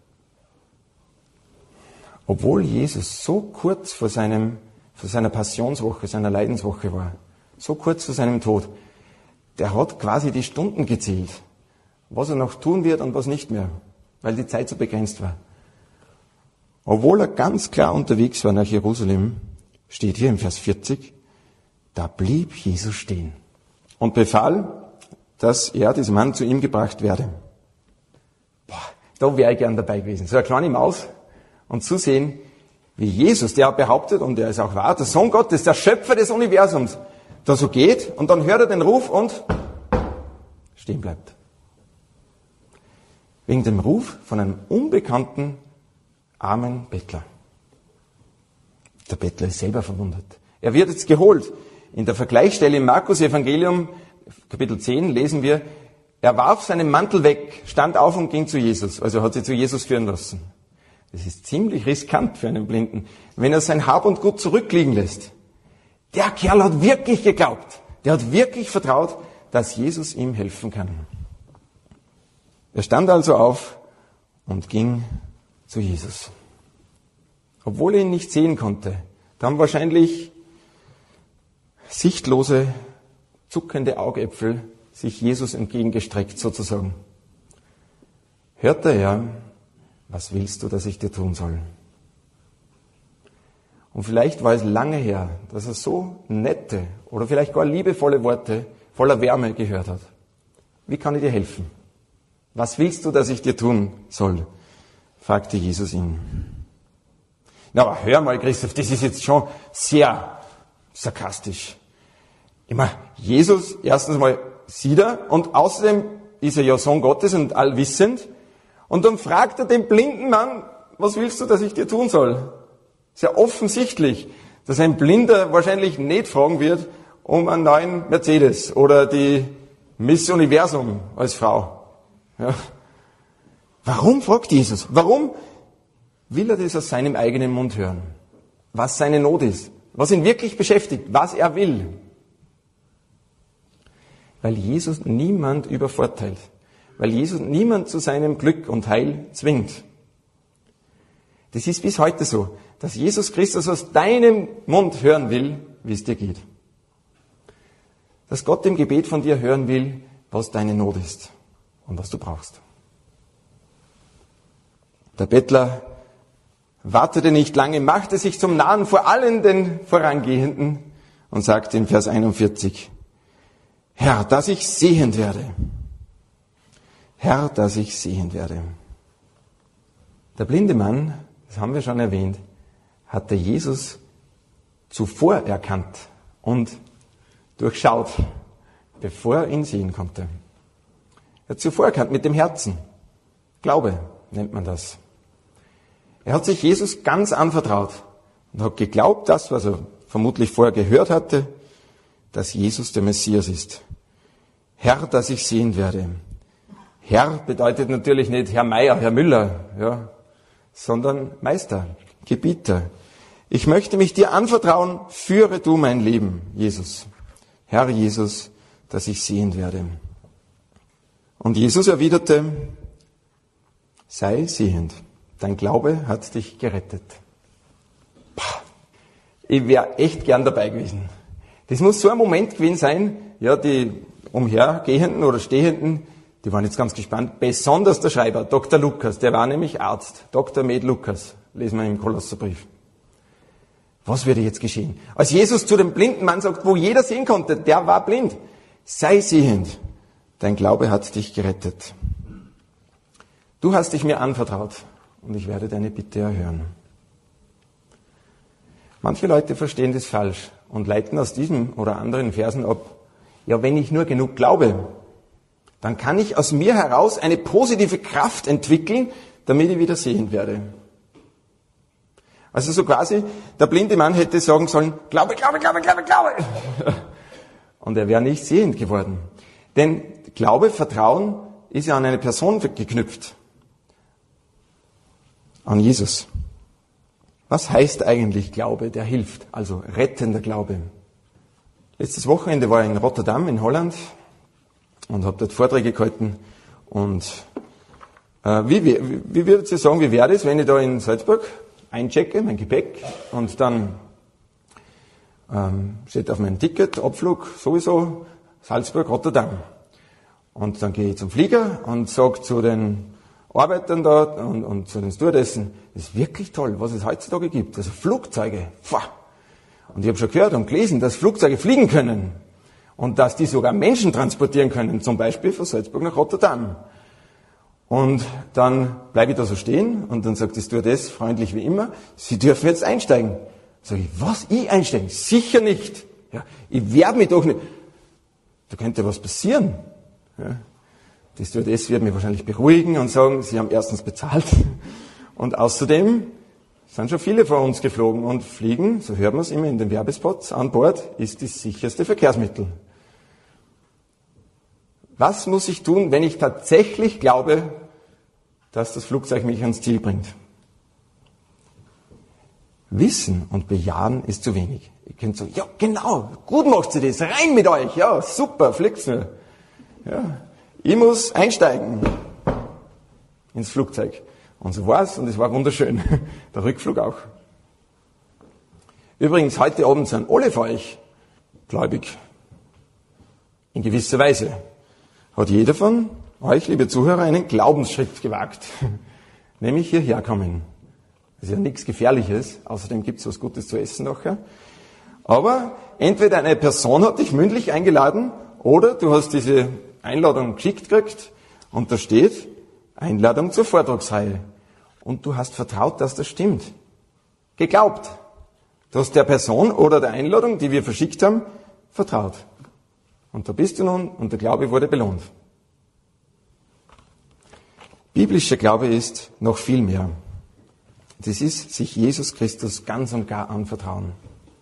Obwohl Jesus so kurz vor seiner Passionswoche, seiner Leidenswoche war, so kurz vor seinem Tod, der hat quasi die Stunden gezählt, was er noch tun wird und was nicht mehr, weil die Zeit so begrenzt war. Obwohl er ganz klar unterwegs war nach Jerusalem, steht hier im Vers 40, da blieb Jesus stehen und befahl, dass dieser Mann zu ihm gebracht werde. Boah, da wäre ich gern dabei gewesen. So eine kleine Maus und zu sehen, wie Jesus, der behauptet, und der ist auch wahr, der Sohn Gottes, der Schöpfer des Universums, da so geht und dann hört er den Ruf und stehen bleibt. Wegen dem Ruf von einem unbekannten, armen Bettler. Der Bettler ist selber verwundert. Er wird jetzt geholt. In der Vergleichsstelle im Markus-Evangelium, Kapitel 10, lesen wir, er warf seinen Mantel weg, stand auf und ging zu Jesus. Also hat sich zu Jesus führen lassen. Das ist ziemlich riskant für einen Blinden, wenn er sein Hab und Gut zurückliegen lässt. Der Kerl hat wirklich geglaubt. Der hat wirklich vertraut, dass Jesus ihm helfen kann. Er stand also auf und ging zu Jesus. Obwohl er ihn nicht sehen konnte, da haben wahrscheinlich sichtlose, zuckende Augäpfel sich Jesus entgegengestreckt sozusagen. Hörte er, was willst du, dass ich dir tun soll? Und vielleicht war es lange her, dass er so nette oder vielleicht gar liebevolle Worte voller Wärme gehört hat. Wie kann ich dir helfen? Was willst du, dass ich dir tun soll? Fragte Jesus ihn. Na, aber hör mal, Christoph, das ist jetzt schon sehr sarkastisch. Ich meine, Jesus, erstens mal sieht er und außerdem ist er ja Sohn Gottes und allwissend. Und dann fragt er den blinden Mann, was willst du, dass ich dir tun soll? Sehr offensichtlich, dass ein Blinder wahrscheinlich nicht fragen wird um einen neuen Mercedes oder die Miss Universum als Frau. Ja. Warum fragt Jesus? Warum will er das aus seinem eigenen Mund hören? Was seine Not ist? Was ihn wirklich beschäftigt? Was er will? Weil Jesus niemand übervorteilt. Weil Jesus niemand zu seinem Glück und Heil zwingt. Das ist bis heute so, dass Jesus Christus aus deinem Mund hören will, wie es dir geht. dass Gott im Gebet von dir hören will, was deine Not ist und was du brauchst. Der Bettler wartete nicht lange, machte sich zum Nahen vor allen den Vorangehenden und sagte in Vers 41, Herr, dass ich sehend werde. Herr, dass ich sehend werde. Der blinde Mann, das haben wir schon erwähnt, hatte Jesus zuvor erkannt und durchschaut, bevor er ihn sehen konnte. Er hat zuvor erkannt mit dem Herzen. Glaube nennt man das. Er hat sich Jesus ganz anvertraut und hat geglaubt, das, was er vermutlich vorher gehört hatte, dass Jesus der Messias ist. Herr, dass ich sehen werde. Herr bedeutet natürlich nicht Herr Meier, Herr Müller, ja, sondern Meister, Gebieter. Ich möchte mich dir anvertrauen, führe du mein Leben, Jesus. Herr Jesus, dass ich sehen werde. Und Jesus erwiderte, sei sehend, dein Glaube hat dich gerettet. Ich wäre echt gern dabei gewesen. Das muss so ein Moment gewesen sein, ja, die Umhergehenden oder Stehenden, die waren jetzt ganz gespannt, besonders der Schreiber, Dr. Lukas, der war nämlich Arzt, Dr. Med Lukas, lesen wir im Kolosserbrief. Was würde jetzt geschehen? Als Jesus zu dem blinden Mann sagt, wo jeder sehen konnte, der war blind, sei sehend, dein Glaube hat dich gerettet. Du hast dich mir anvertraut und ich werde deine Bitte erhören. Manche Leute verstehen das falsch und leiten aus diesem oder anderen Versen ab, ja, wenn ich nur genug glaube, dann kann ich aus mir heraus eine positive Kraft entwickeln, damit ich wieder sehend werde. Also so quasi, der blinde Mann hätte sagen sollen, Glaube, Glaube, Glaube, Glaube, Glaube. Und er wäre nicht sehend geworden. Denn Glaube, Vertrauen ist ja an eine Person geknüpft. An Jesus. Was heißt eigentlich Glaube, der hilft? Also rettender Glaube. Letztes Wochenende war ich in Rotterdam in Holland und habe dort Vorträge gehalten. Und wie würdet ihr sagen, wie wäre das, wenn ich da in Salzburg einchecke, mein Gepäck, und dann steht auf meinem Ticket, Abflug sowieso, Salzburg, Rotterdam. Und dann gehe ich zum Flieger und sage zu den Arbeitern da und zu den Stewardessen, das ist wirklich toll, was es heutzutage gibt. Also Flugzeuge, Und ich habe schon gehört und gelesen, dass Flugzeuge fliegen können und dass die sogar Menschen transportieren können, zum Beispiel von Salzburg nach Rotterdam. Und dann bleibe ich da so stehen und dann sagt die Stewardess, freundlich wie immer, Sie dürfen jetzt einsteigen. Sag ich, was, ich einsteigen? Sicher nicht. Ja, ich werde mich doch nicht. Da könnte was passieren. Ja. Die Stewardess wird mich wahrscheinlich beruhigen und sagen, Sie haben erstens bezahlt und außerdem sind schon viele von uns geflogen und fliegen, so hört man es immer in den Werbespots, an Bord ist das sicherste Verkehrsmittel. Was muss ich tun, wenn ich tatsächlich glaube, dass das Flugzeug mich ans Ziel bringt? Wissen und bejahen ist zu wenig. Ihr könnt sagen, ja genau, gut macht sie das, rein mit euch, ja super, fliegt's nur. Ja, ich muss einsteigen ins Flugzeug. Und so war's und es war wunderschön. Der Rückflug auch. Übrigens, heute Abend sind alle von euch gläubig. In gewisser Weise. Hat jeder von euch, liebe Zuhörer, einen Glaubensschritt gewagt. Nämlich hierher kommen. Das ist ja nichts Gefährliches. Außerdem gibt's was Gutes zu essen nachher. Aber entweder eine Person hat dich mündlich eingeladen oder du hast diese Einladung geschickt gekriegt und da steht Einladung zur Vortragsreihe. Und du hast vertraut, dass das stimmt. Geglaubt. Du hast der Person oder der Einladung, die wir verschickt haben, vertraut. Und da bist du nun und der Glaube wurde belohnt. Biblischer Glaube ist noch viel mehr. Das ist, sich Jesus Christus ganz und gar anvertrauen.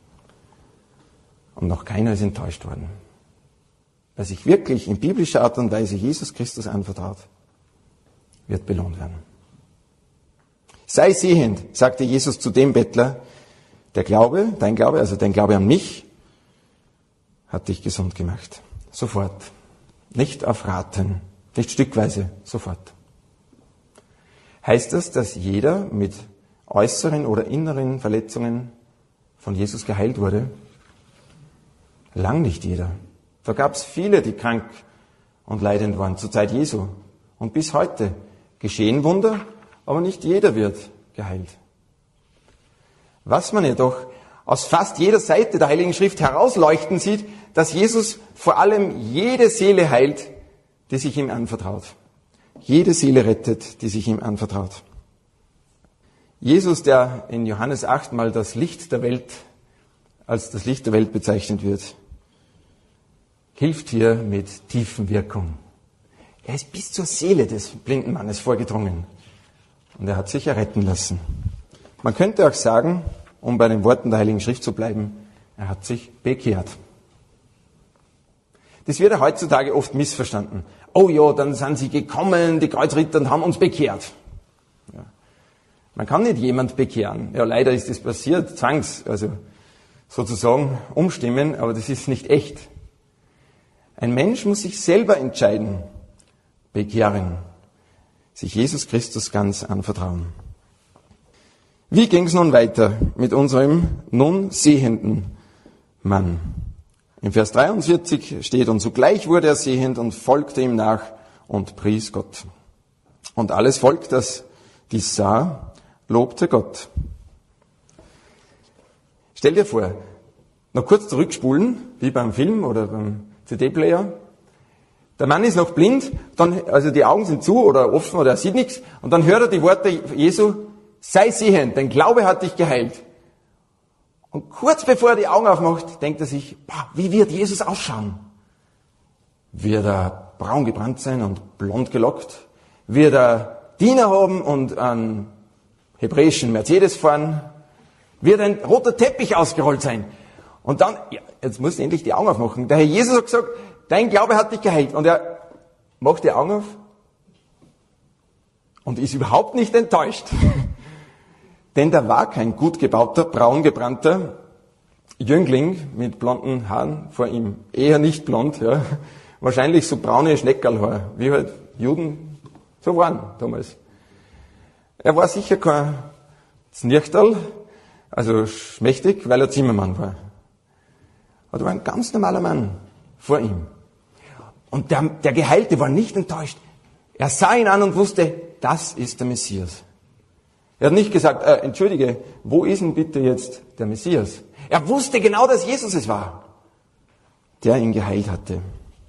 Und noch keiner ist enttäuscht worden. Wer sich wirklich in biblischer Art und Weise Jesus Christus anvertraut, wird belohnt werden. Sei sehend, sagte Jesus zu dem Bettler, der Glaube, dein Glaube, also dein Glaube an mich, hat dich gesund gemacht. Sofort. Nicht auf Raten, nicht stückweise, sofort. Heißt das, dass jeder mit äußeren oder inneren Verletzungen von Jesus geheilt wurde? Lang nicht jeder. Da gab es viele, die krank und leidend waren zur Zeit Jesu. Und bis heute geschehen Wunder, aber nicht jeder wird geheilt. Was man jedoch aus fast jeder Seite der Heiligen Schrift herausleuchten sieht, dass Jesus vor allem jede Seele heilt, die sich ihm anvertraut. Jede Seele rettet, die sich ihm anvertraut. Jesus, der in Johannes 8 mal das Licht der Welt, als das Licht der Welt bezeichnet wird, hilft hier mit tiefen Wirkung. Er ist bis zur Seele des blinden Mannes vorgedrungen und er hat sich erretten lassen. Man könnte auch sagen, um bei den Worten der Heiligen Schrift zu bleiben, er hat sich bekehrt. Das wird ja heutzutage oft missverstanden. Oh ja, dann sind sie gekommen, die Kreuzritter, und haben uns bekehrt. Ja. Man kann nicht jemand bekehren. Ja, leider ist das passiert, also sozusagen umstimmen, aber das ist nicht echt. Ein Mensch muss sich selber entscheiden, bekehren, sich Jesus Christus ganz anvertrauen. Wie ging es nun weiter mit unserem nun sehenden Mann? Im Vers 43 steht, und sogleich wurde er sehend und folgte ihm nach und pries Gott. Und alles Volk, das dies sah, lobte Gott. Stell dir vor, noch kurz zurückspulen, wie beim Film oder beim CD-Player. Der Mann ist noch blind, also die Augen sind zu oder offen oder er sieht nichts, und dann hört er die Worte Jesu, sei sehend, dein Glaube hat dich geheilt. Und kurz bevor er die Augen aufmacht, denkt er sich, wie wird Jesus ausschauen? Wird er braun gebrannt sein und blond gelockt? Wird er Diener haben und einen hebräischen Mercedes fahren? Wird ein roter Teppich ausgerollt sein? Und dann, jetzt musst du endlich die Augen aufmachen. Der Herr Jesus hat gesagt, dein Glaube hat dich geheilt. Und er macht die Augen auf und ist überhaupt nicht enttäuscht. Denn da war kein gut gebauter, braun gebrannter Jüngling mit blonden Haaren vor ihm. Eher nicht blond, ja. Wahrscheinlich so braune Schneckerlhaar, wie halt Juden so waren damals. Er war sicher kein Znirchterl, also schmächtig, weil er Zimmermann war. Aber er war ein ganz normaler Mann vor ihm. Und der Geheilte war nicht enttäuscht. Er sah ihn an und wusste, das ist der Messias. Er hat nicht gesagt, entschuldige, wo ist denn bitte jetzt der Messias? Er wusste genau, dass Jesus es war, der ihn geheilt hatte.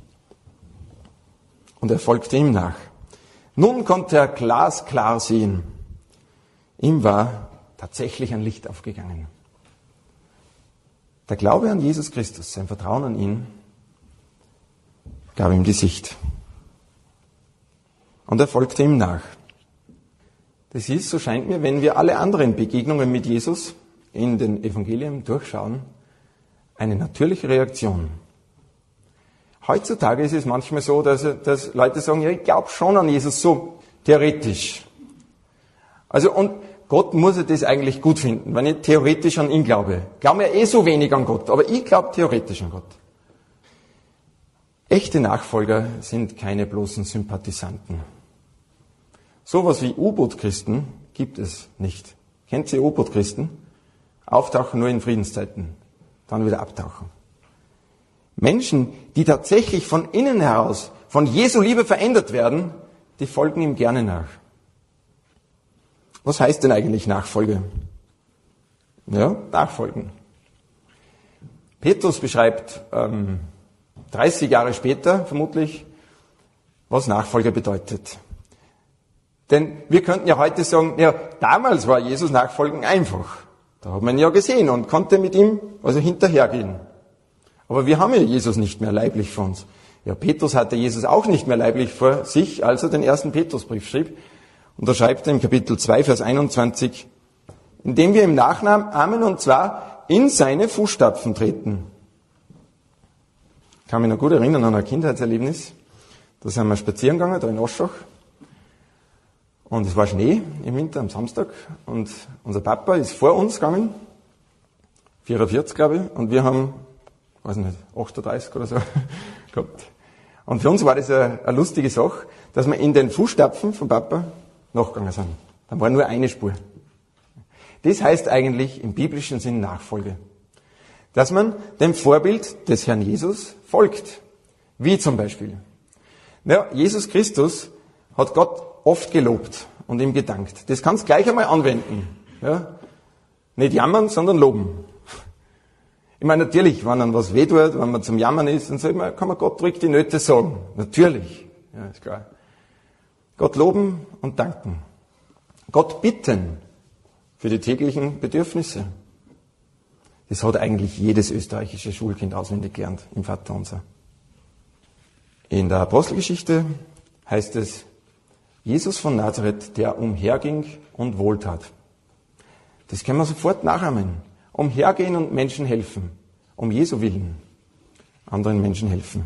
Und er folgte ihm nach. Nun konnte er glasklar sehen. Ihm war tatsächlich ein Licht aufgegangen. Der Glaube an Jesus Christus, sein Vertrauen an ihn, gab ihm die Sicht. Und er folgte ihm nach. Das ist, so scheint mir, wenn wir alle anderen Begegnungen mit Jesus in den Evangelien durchschauen, eine natürliche Reaktion. Heutzutage ist es manchmal so, dass Leute sagen, ja, ich glaube schon an Jesus, so theoretisch. Also, und Gott muss ja das eigentlich gut finden, wenn ich theoretisch an ihn glaube. Glauben wir so wenig an Gott, aber ich glaube theoretisch an Gott. Echte Nachfolger sind keine bloßen Sympathisanten. Sowas wie U-Boot-Christen gibt es nicht. Kennt ihr U-Boot-Christen? Auftauchen nur in Friedenszeiten, dann wieder abtauchen. Menschen, die tatsächlich von innen heraus, von Jesu Liebe verändert werden, die folgen ihm gerne nach. Was heißt denn eigentlich Nachfolge? Ja, nachfolgen. Petrus beschreibt 30 Jahre später vermutlich, was Nachfolge bedeutet. Denn wir könnten ja heute sagen, ja, damals war Jesus Nachfolgen einfach. Da hat man ihn ja gesehen und konnte mit ihm also hinterhergehen. Aber wir haben ja Jesus nicht mehr leiblich vor uns. Ja, Petrus hatte Jesus auch nicht mehr leiblich vor sich, als er den ersten Petrusbrief schrieb. Und da schreibt er im Kapitel 2, Vers 21, indem wir ihm nachahmen und zwar in seine Fußstapfen treten. Ich kann mich noch gut erinnern an ein Kindheitserlebnis. Da sind wir spazieren gegangen, da in Oschach. Und es war Schnee im Winter am Samstag und unser Papa ist vor uns gegangen, 44 glaube ich, und wir haben, weiß nicht, 38 oder so gehabt. Und für uns war das eine lustige Sache, dass wir in den Fußstapfen von Papa nachgegangen sind. Dann war nur eine Spur. Das heißt eigentlich im biblischen Sinn Nachfolge. Dass man dem Vorbild des Herrn Jesus folgt. Wie zum Beispiel? Ja, Jesus Christus hat Gott oft gelobt und ihm gedankt. Das kannst du gleich einmal anwenden. Ja? Nicht jammern, sondern loben. Ich meine, natürlich, wenn dann was wehtut, wenn man zum Jammern ist, dann kann man Gott ruhig die Nöte sagen. Natürlich. Ja, ist klar. Gott loben und danken. Gott bitten für die täglichen Bedürfnisse. Das hat eigentlich jedes österreichische Schulkind auswendig gelernt im Vaterunser. In der Apostelgeschichte heißt es, Jesus von Nazareth, der umherging und wohltat. Das können wir sofort nachahmen. Umhergehen und Menschen helfen. Um Jesu Willen. Anderen Menschen helfen.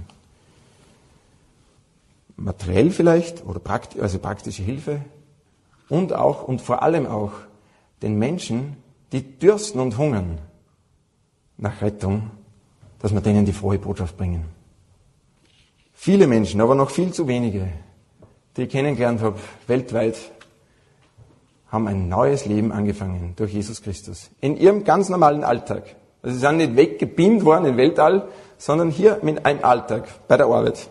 Materiell vielleicht, oder praktische Hilfe. Und auch und vor allem auch den Menschen, die dürsten und hungern nach Rettung, dass wir denen die frohe Botschaft bringen. Viele Menschen, aber noch viel zu wenige, die ich kennengelernt habe, weltweit, haben ein neues Leben angefangen durch Jesus Christus. In ihrem ganz normalen Alltag. Also sie sind nicht weggebeamt worden in Weltall, sondern hier mit einem Alltag, bei der Arbeit.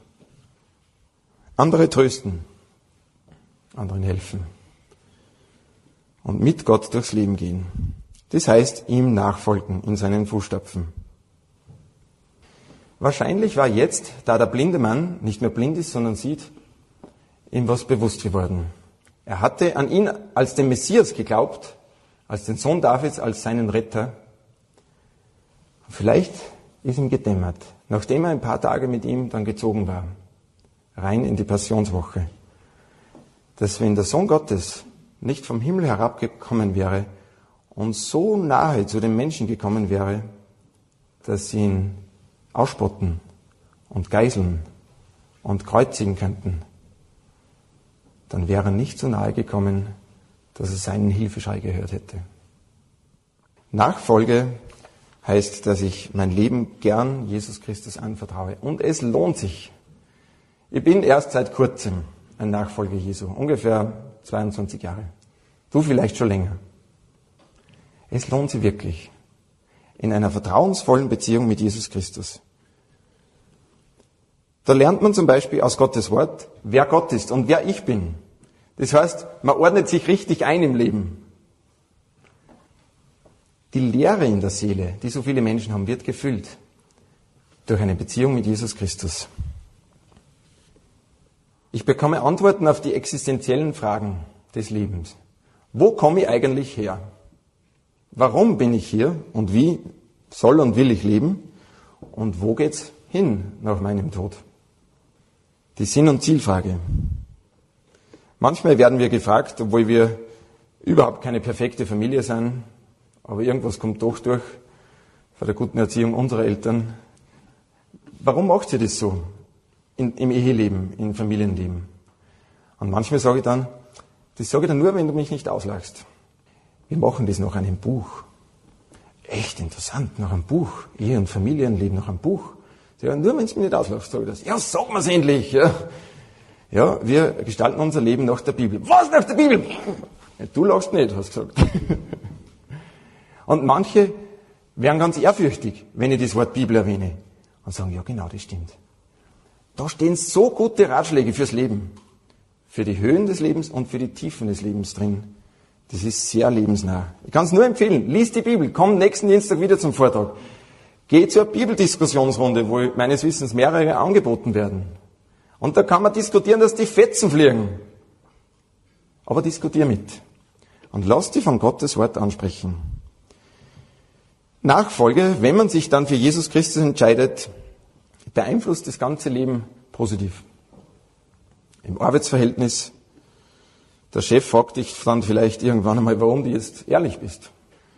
Andere trösten, anderen helfen und mit Gott durchs Leben gehen. Das heißt, ihm nachfolgen in seinen Fußstapfen. Wahrscheinlich war jetzt, da der blinde Mann nicht mehr blind ist, sondern sieht, ihm was bewusst geworden. Er hatte an ihn als den Messias geglaubt, als den Sohn Davids, als seinen Retter. Vielleicht ist ihm gedämmert, nachdem er ein paar Tage mit ihm dann gezogen war, rein in die Passionswoche, dass wenn der Sohn Gottes nicht vom Himmel herabgekommen wäre und so nahe zu den Menschen gekommen wäre, dass sie ihn ausspotten und geißeln und kreuzigen könnten, dann wäre er nicht so nahe gekommen, dass er seinen Hilfeschrei gehört hätte. Nachfolge heißt, dass ich mein Leben gern Jesus Christus anvertraue. Und es lohnt sich. Ich bin erst seit kurzem ein Nachfolger Jesu, ungefähr 22 Jahre. Du vielleicht schon länger. Es lohnt sich wirklich. In einer vertrauensvollen Beziehung mit Jesus Christus. Da lernt man zum Beispiel aus Gottes Wort, wer Gott ist und wer ich bin. Das heißt, man ordnet sich richtig ein im Leben. Die Leere in der Seele, die so viele Menschen haben, wird gefüllt durch eine Beziehung mit Jesus Christus. Ich bekomme Antworten auf die existenziellen Fragen des Lebens. Wo komme ich eigentlich her? Warum bin ich hier und wie soll und will ich leben? Und wo geht's hin nach meinem Tod? Die Sinn- und Zielfrage. Manchmal werden wir gefragt, obwohl wir überhaupt keine perfekte Familie sind, aber irgendwas kommt doch durch von der guten Erziehung unserer Eltern. Warum macht ihr das so im Eheleben, im Familienleben? Und manchmal sage ich dann, das sage ich dann nur, wenn du mich nicht auslachst. Wir machen das nach einem Buch. Echt interessant, nach einem Buch. Ehe- und Familienleben nach einem Buch. Ja, nur wenn es mich nicht auslachst, sage ich das. Ja, sag mir's endlich. Ja, wir gestalten unser Leben nach der Bibel. Was nach der Bibel? Ja, du lachst nicht, hast du gesagt. Und manche werden ganz ehrfürchtig, wenn ich das Wort Bibel erwähne. Und sagen, ja genau, das stimmt. Da stehen so gute Ratschläge fürs Leben. Für die Höhen des Lebens und für die Tiefen des Lebens drin. Das ist sehr lebensnah. Ich kann es nur empfehlen. Lies die Bibel. Komm nächsten Dienstag wieder zum Vortrag. Geh zur Bibeldiskussionsrunde, wo meines Wissens mehrere angeboten werden. Und da kann man diskutieren, dass die Fetzen fliegen. Aber diskutier mit. Und lass dich von Gottes Wort ansprechen. Nachfolge, wenn man sich dann für Jesus Christus entscheidet, beeinflusst das ganze Leben positiv. Im Arbeitsverhältnis, der Chef fragt dich dann vielleicht irgendwann einmal, warum du jetzt ehrlich bist.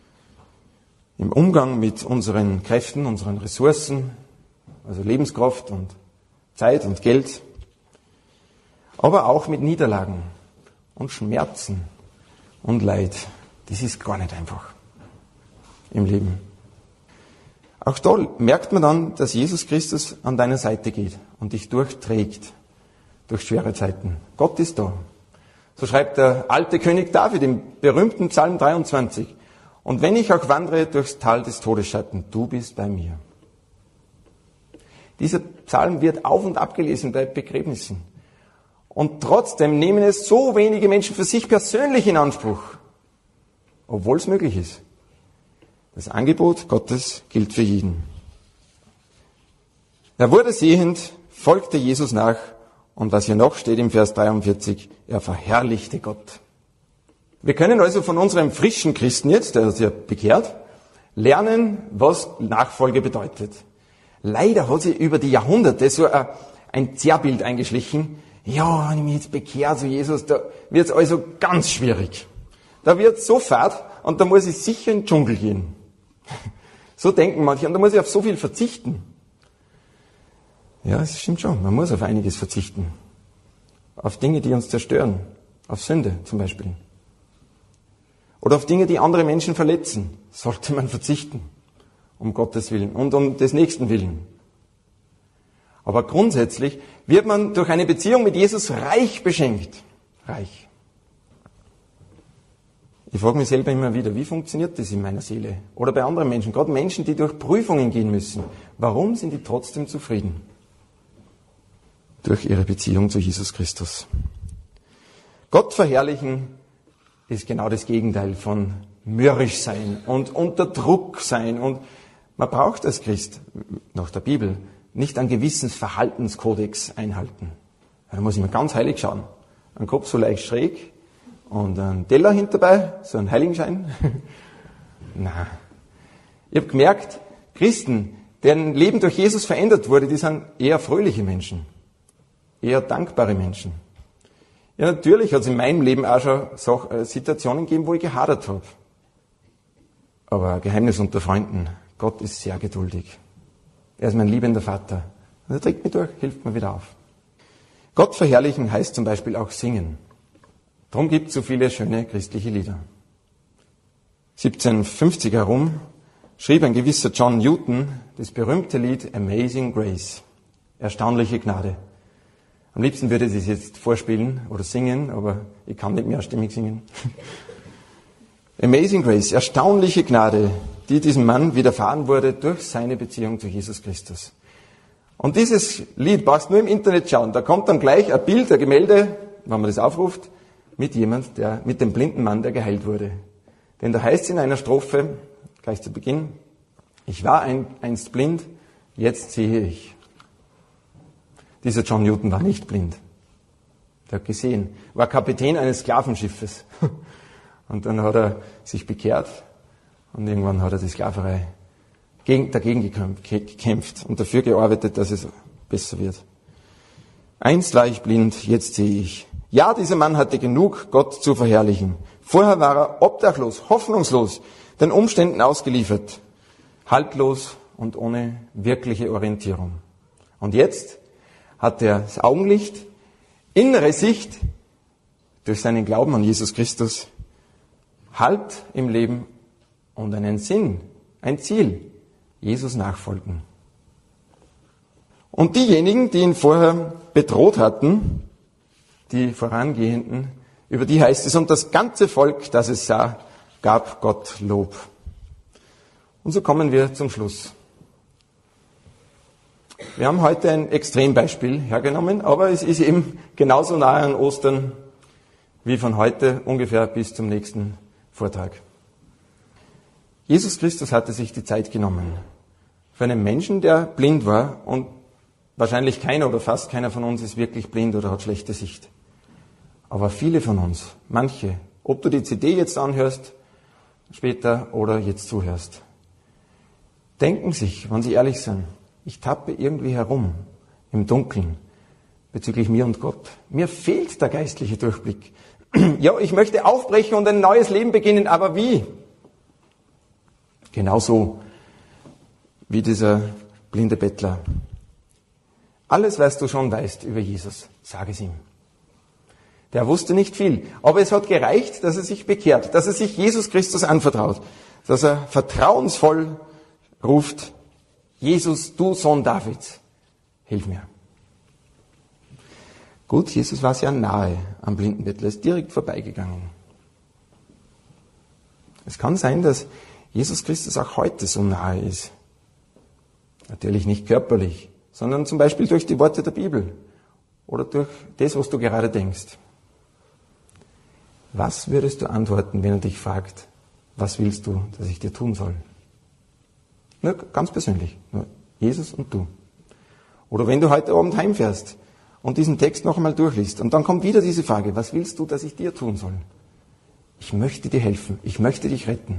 Im Umgang mit unseren Kräften, unseren Ressourcen, also Lebenskraft und Zeit und Geld, aber auch mit Niederlagen und Schmerzen und Leid. Das ist gar nicht einfach im Leben. Auch da merkt man dann, dass Jesus Christus an deiner Seite geht und dich durchträgt durch schwere Zeiten. Gott ist da. So schreibt der alte König David im berühmten Psalm 23. Und wenn ich auch wandere durchs Tal des Todesschatten, du bist bei mir. Dieser Psalm wird auf und ab gelesen bei Begräbnissen. Und trotzdem nehmen es so wenige Menschen für sich persönlich in Anspruch, obwohl es möglich ist. Das Angebot Gottes gilt für jeden. Er wurde sehend, folgte Jesus nach und was hier noch steht im Vers 43, er verherrlichte Gott. Wir können also von unserem frischen Christen jetzt, der sich ja bekehrt, lernen, was Nachfolge bedeutet. Leider hat sich über die Jahrhunderte so ein Zerrbild eingeschlichen. Ja, wenn ich mich jetzt bekehre zu Jesus, da wird es also ganz schwierig. Da wird es so fad und da muss ich sicher in den Dschungel gehen. So denken manche und da muss ich auf so viel verzichten. Ja, es stimmt schon, man muss auf einiges verzichten. Auf Dinge, die uns zerstören. Auf Sünde zum Beispiel. Oder auf Dinge, die andere Menschen verletzen, sollte man verzichten, um Gottes Willen und um des Nächsten Willen. Aber grundsätzlich wird man durch eine Beziehung mit Jesus reich beschenkt. Reich. Ich frage mich selber immer wieder, wie funktioniert das in meiner Seele? Oder bei anderen Menschen, gerade Menschen, die durch Prüfungen gehen müssen. Warum sind die trotzdem zufrieden? Durch ihre Beziehung zu Jesus Christus. Gott verherrlichen ist genau das Gegenteil von mürrisch sein und unter Druck sein. Und man braucht als Christ, nach der Bibel, nicht einen gewissen Verhaltenskodex einhalten. Da muss ich mir ganz heilig schauen. Ein Kopf so leicht schräg und ein Teller hinterbei, so ein Heiligenschein. Nein. Ich habe gemerkt, Christen, deren Leben durch Jesus verändert wurde, die sind eher fröhliche Menschen, eher dankbare Menschen. Ja, natürlich hat es in meinem Leben auch schon Situationen gegeben, wo ich gehadert habe. Aber Geheimnis unter Freunden, Gott ist sehr geduldig. Er ist mein liebender Vater. Und er trägt mich durch, hilft mir wieder auf. Gott verherrlichen heißt zum Beispiel auch singen. Darum gibt es so viele schöne christliche Lieder. 1750 herum schrieb ein gewisser John Newton das berühmte Lied Amazing Grace. Erstaunliche Gnade. Am liebsten würde ich das jetzt vorspielen oder singen, aber ich kann nicht mehrstimmig singen. Amazing Grace, erstaunliche Gnade, die diesem Mann widerfahren wurde durch seine Beziehung zu Jesus Christus. Und dieses Lied brauchst du nur im Internet schauen. Da kommt dann gleich ein Bild, ein Gemälde, wenn man das aufruft, mit dem blinden Mann, der geheilt wurde. Denn da heißt es in einer Strophe, gleich zu Beginn, ich war einst blind, jetzt sehe ich. Dieser John Newton war nicht blind. Der hat gesehen, war Kapitän eines Sklavenschiffes. Und dann hat er sich bekehrt und irgendwann hat er die Sklaverei dagegen gekämpft und dafür gearbeitet, dass es besser wird. Einst war ich blind, jetzt sehe ich. Ja, dieser Mann hatte genug, Gott zu verherrlichen. Vorher war er obdachlos, hoffnungslos, den Umständen ausgeliefert, haltlos und ohne wirkliche Orientierung. Und jetzt hat er das Augenlicht, innere Sicht durch seinen Glauben an Jesus Christus, Halt im Leben und einen Sinn, ein Ziel, Jesus nachfolgen. Und diejenigen, die ihn vorher bedroht hatten, die Vorangehenden, über die heißt es, und das ganze Volk, das es sah, gab Gott Lob. Und so kommen wir zum Schluss. Wir haben heute ein Extrembeispiel hergenommen, aber es ist eben genauso nahe an Ostern wie von heute ungefähr bis zum nächsten Vortrag. Jesus Christus hatte sich die Zeit genommen. Für einen Menschen, der blind war, und wahrscheinlich keiner oder fast keiner von uns ist wirklich blind oder hat schlechte Sicht. Aber viele von uns, manche, ob du die CD jetzt anhörst, später oder jetzt zuhörst, denken sich, wenn sie ehrlich sind, ich tappe irgendwie herum im Dunkeln bezüglich mir und Gott. Mir fehlt der geistliche Durchblick. Ja, ich möchte aufbrechen und ein neues Leben beginnen, aber wie? Genauso wie dieser blinde Bettler. Alles, was du schon weißt über Jesus, sag es ihm. Der wusste nicht viel, aber es hat gereicht, dass er sich bekehrt, dass er sich Jesus Christus anvertraut, dass er vertrauensvoll ruft, Jesus, du Sohn Davids, hilf mir. Gut, Jesus war sehr nahe am blinden Bettler, ist direkt vorbeigegangen. Es kann sein, dass Jesus Christus auch heute so nahe ist. Natürlich nicht körperlich, sondern zum Beispiel durch die Worte der Bibel oder durch das, was du gerade denkst. Was würdest du antworten, wenn er dich fragt, was willst du, dass ich dir tun soll? Nur ganz persönlich, nur Jesus und du. Oder wenn du heute Abend heimfährst und diesen Text noch einmal durchliest und dann kommt wieder diese Frage, was willst du, dass ich dir tun soll? Ich möchte dir helfen, ich möchte dich retten.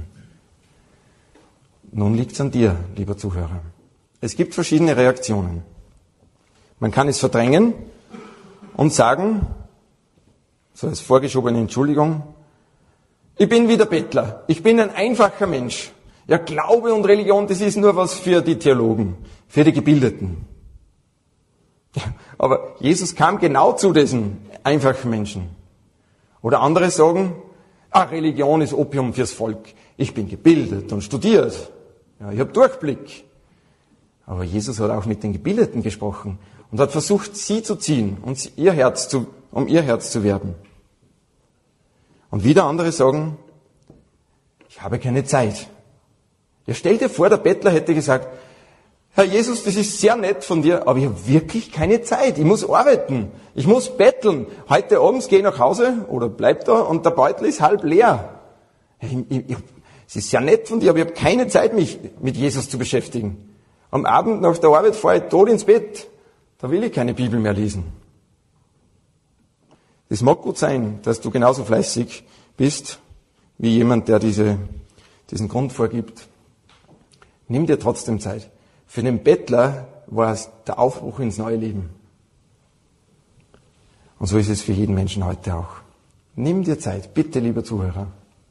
Nun liegt es an dir, lieber Zuhörer. Es gibt verschiedene Reaktionen. Man kann es verdrängen und sagen, so als vorgeschobene Entschuldigung, ich bin wie der Bettler, ich bin ein einfacher Mensch. Ja, Glaube und Religion, das ist nur was für die Theologen, für die Gebildeten. Ja, aber Jesus kam genau zu diesen einfachen Menschen. Oder andere sagen, Religion ist Opium fürs Volk. Ich bin gebildet und studiert. Ja, ich habe Durchblick. Aber Jesus hat auch mit den Gebildeten gesprochen und hat versucht, sie zu ziehen und um ihr Herz zu werben. Und wieder andere sagen, ich habe keine Zeit. Ja, stell dir vor, der Bettler hätte gesagt, Herr Jesus, das ist sehr nett von dir, aber ich habe wirklich keine Zeit. Ich muss arbeiten. Ich muss betteln. Heute abends gehe ich nach Hause oder bleib da und der Beutel ist halb leer. Es ist sehr nett von dir, aber ich habe keine Zeit, mich mit Jesus zu beschäftigen. Am Abend nach der Arbeit fahre ich tot ins Bett. Da will ich keine Bibel mehr lesen. Es mag gut sein, dass du genauso fleißig bist, wie jemand, der diesen Grund vorgibt. Nimm dir trotzdem Zeit. Für den Bettler war es der Aufbruch ins neue Leben. Und so ist es für jeden Menschen heute auch. Nimm dir Zeit, bitte, lieber Zuhörer.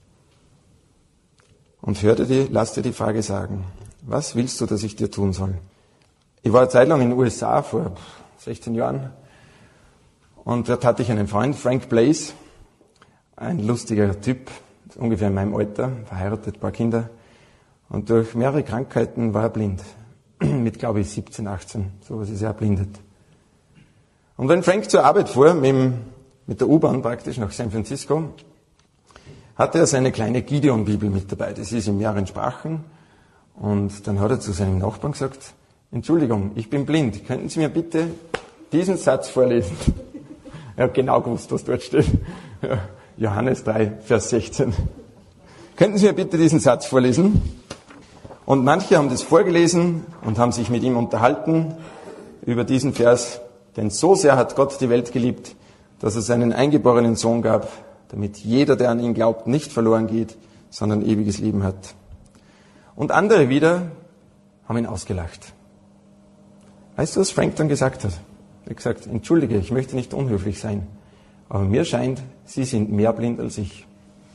Und lass dir die Frage sagen, was willst du, dass ich dir tun soll? Ich war eine Zeit lang in den USA, vor 16 Jahren. Und dort hatte ich einen Freund, Frank Blaze, ein lustiger Typ, ungefähr in meinem Alter, verheiratet, ein paar Kinder. Und durch mehrere Krankheiten war er blind. Mit, glaube ich, 17, 18, sowas ist er erblindet. Und wenn Frank zur Arbeit fuhr, mit der U-Bahn praktisch nach San Francisco, hatte er seine kleine Gideon-Bibel mit dabei. Das ist in mehreren Sprachen. Und dann hat er zu seinem Nachbarn gesagt, Entschuldigung, ich bin blind, könnten Sie mir bitte diesen Satz vorlesen? Er hat genau gewusst, was dort steht. Ja, Johannes 3, Vers 16. Könnten Sie mir bitte diesen Satz vorlesen? Und manche haben das vorgelesen und haben sich mit ihm unterhalten über diesen Vers. Denn so sehr hat Gott die Welt geliebt, dass er seinen eingeborenen Sohn gab, damit jeder, der an ihn glaubt, nicht verloren geht, sondern ewiges Leben hat. Und andere wieder haben ihn ausgelacht. Weißt du, was Frank dann gesagt hat? Er hat gesagt, entschuldige, ich möchte nicht unhöflich sein, aber mir scheint, Sie sind mehr blind als ich.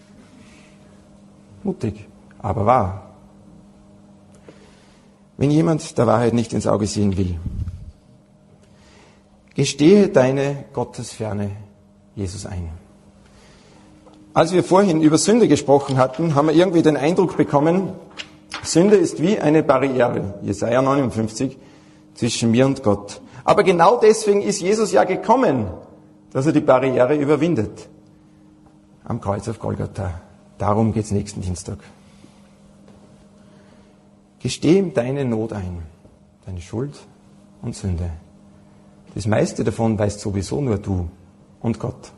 Mutig, aber wahr. Wenn jemand der Wahrheit nicht ins Auge sehen will, gestehe deine Gottesferne Jesus ein. Als wir vorhin über Sünde gesprochen hatten, haben wir irgendwie den Eindruck bekommen, Sünde ist wie eine Barriere, Jesaja 59, zwischen mir und Gott. Aber genau deswegen ist Jesus ja gekommen, dass er die Barriere überwindet. Am Kreuz auf Golgatha. Darum geht's nächsten Dienstag. Gesteh ihm deine Not ein, deine Schuld und Sünde. Das meiste davon weißt sowieso nur du und Gott.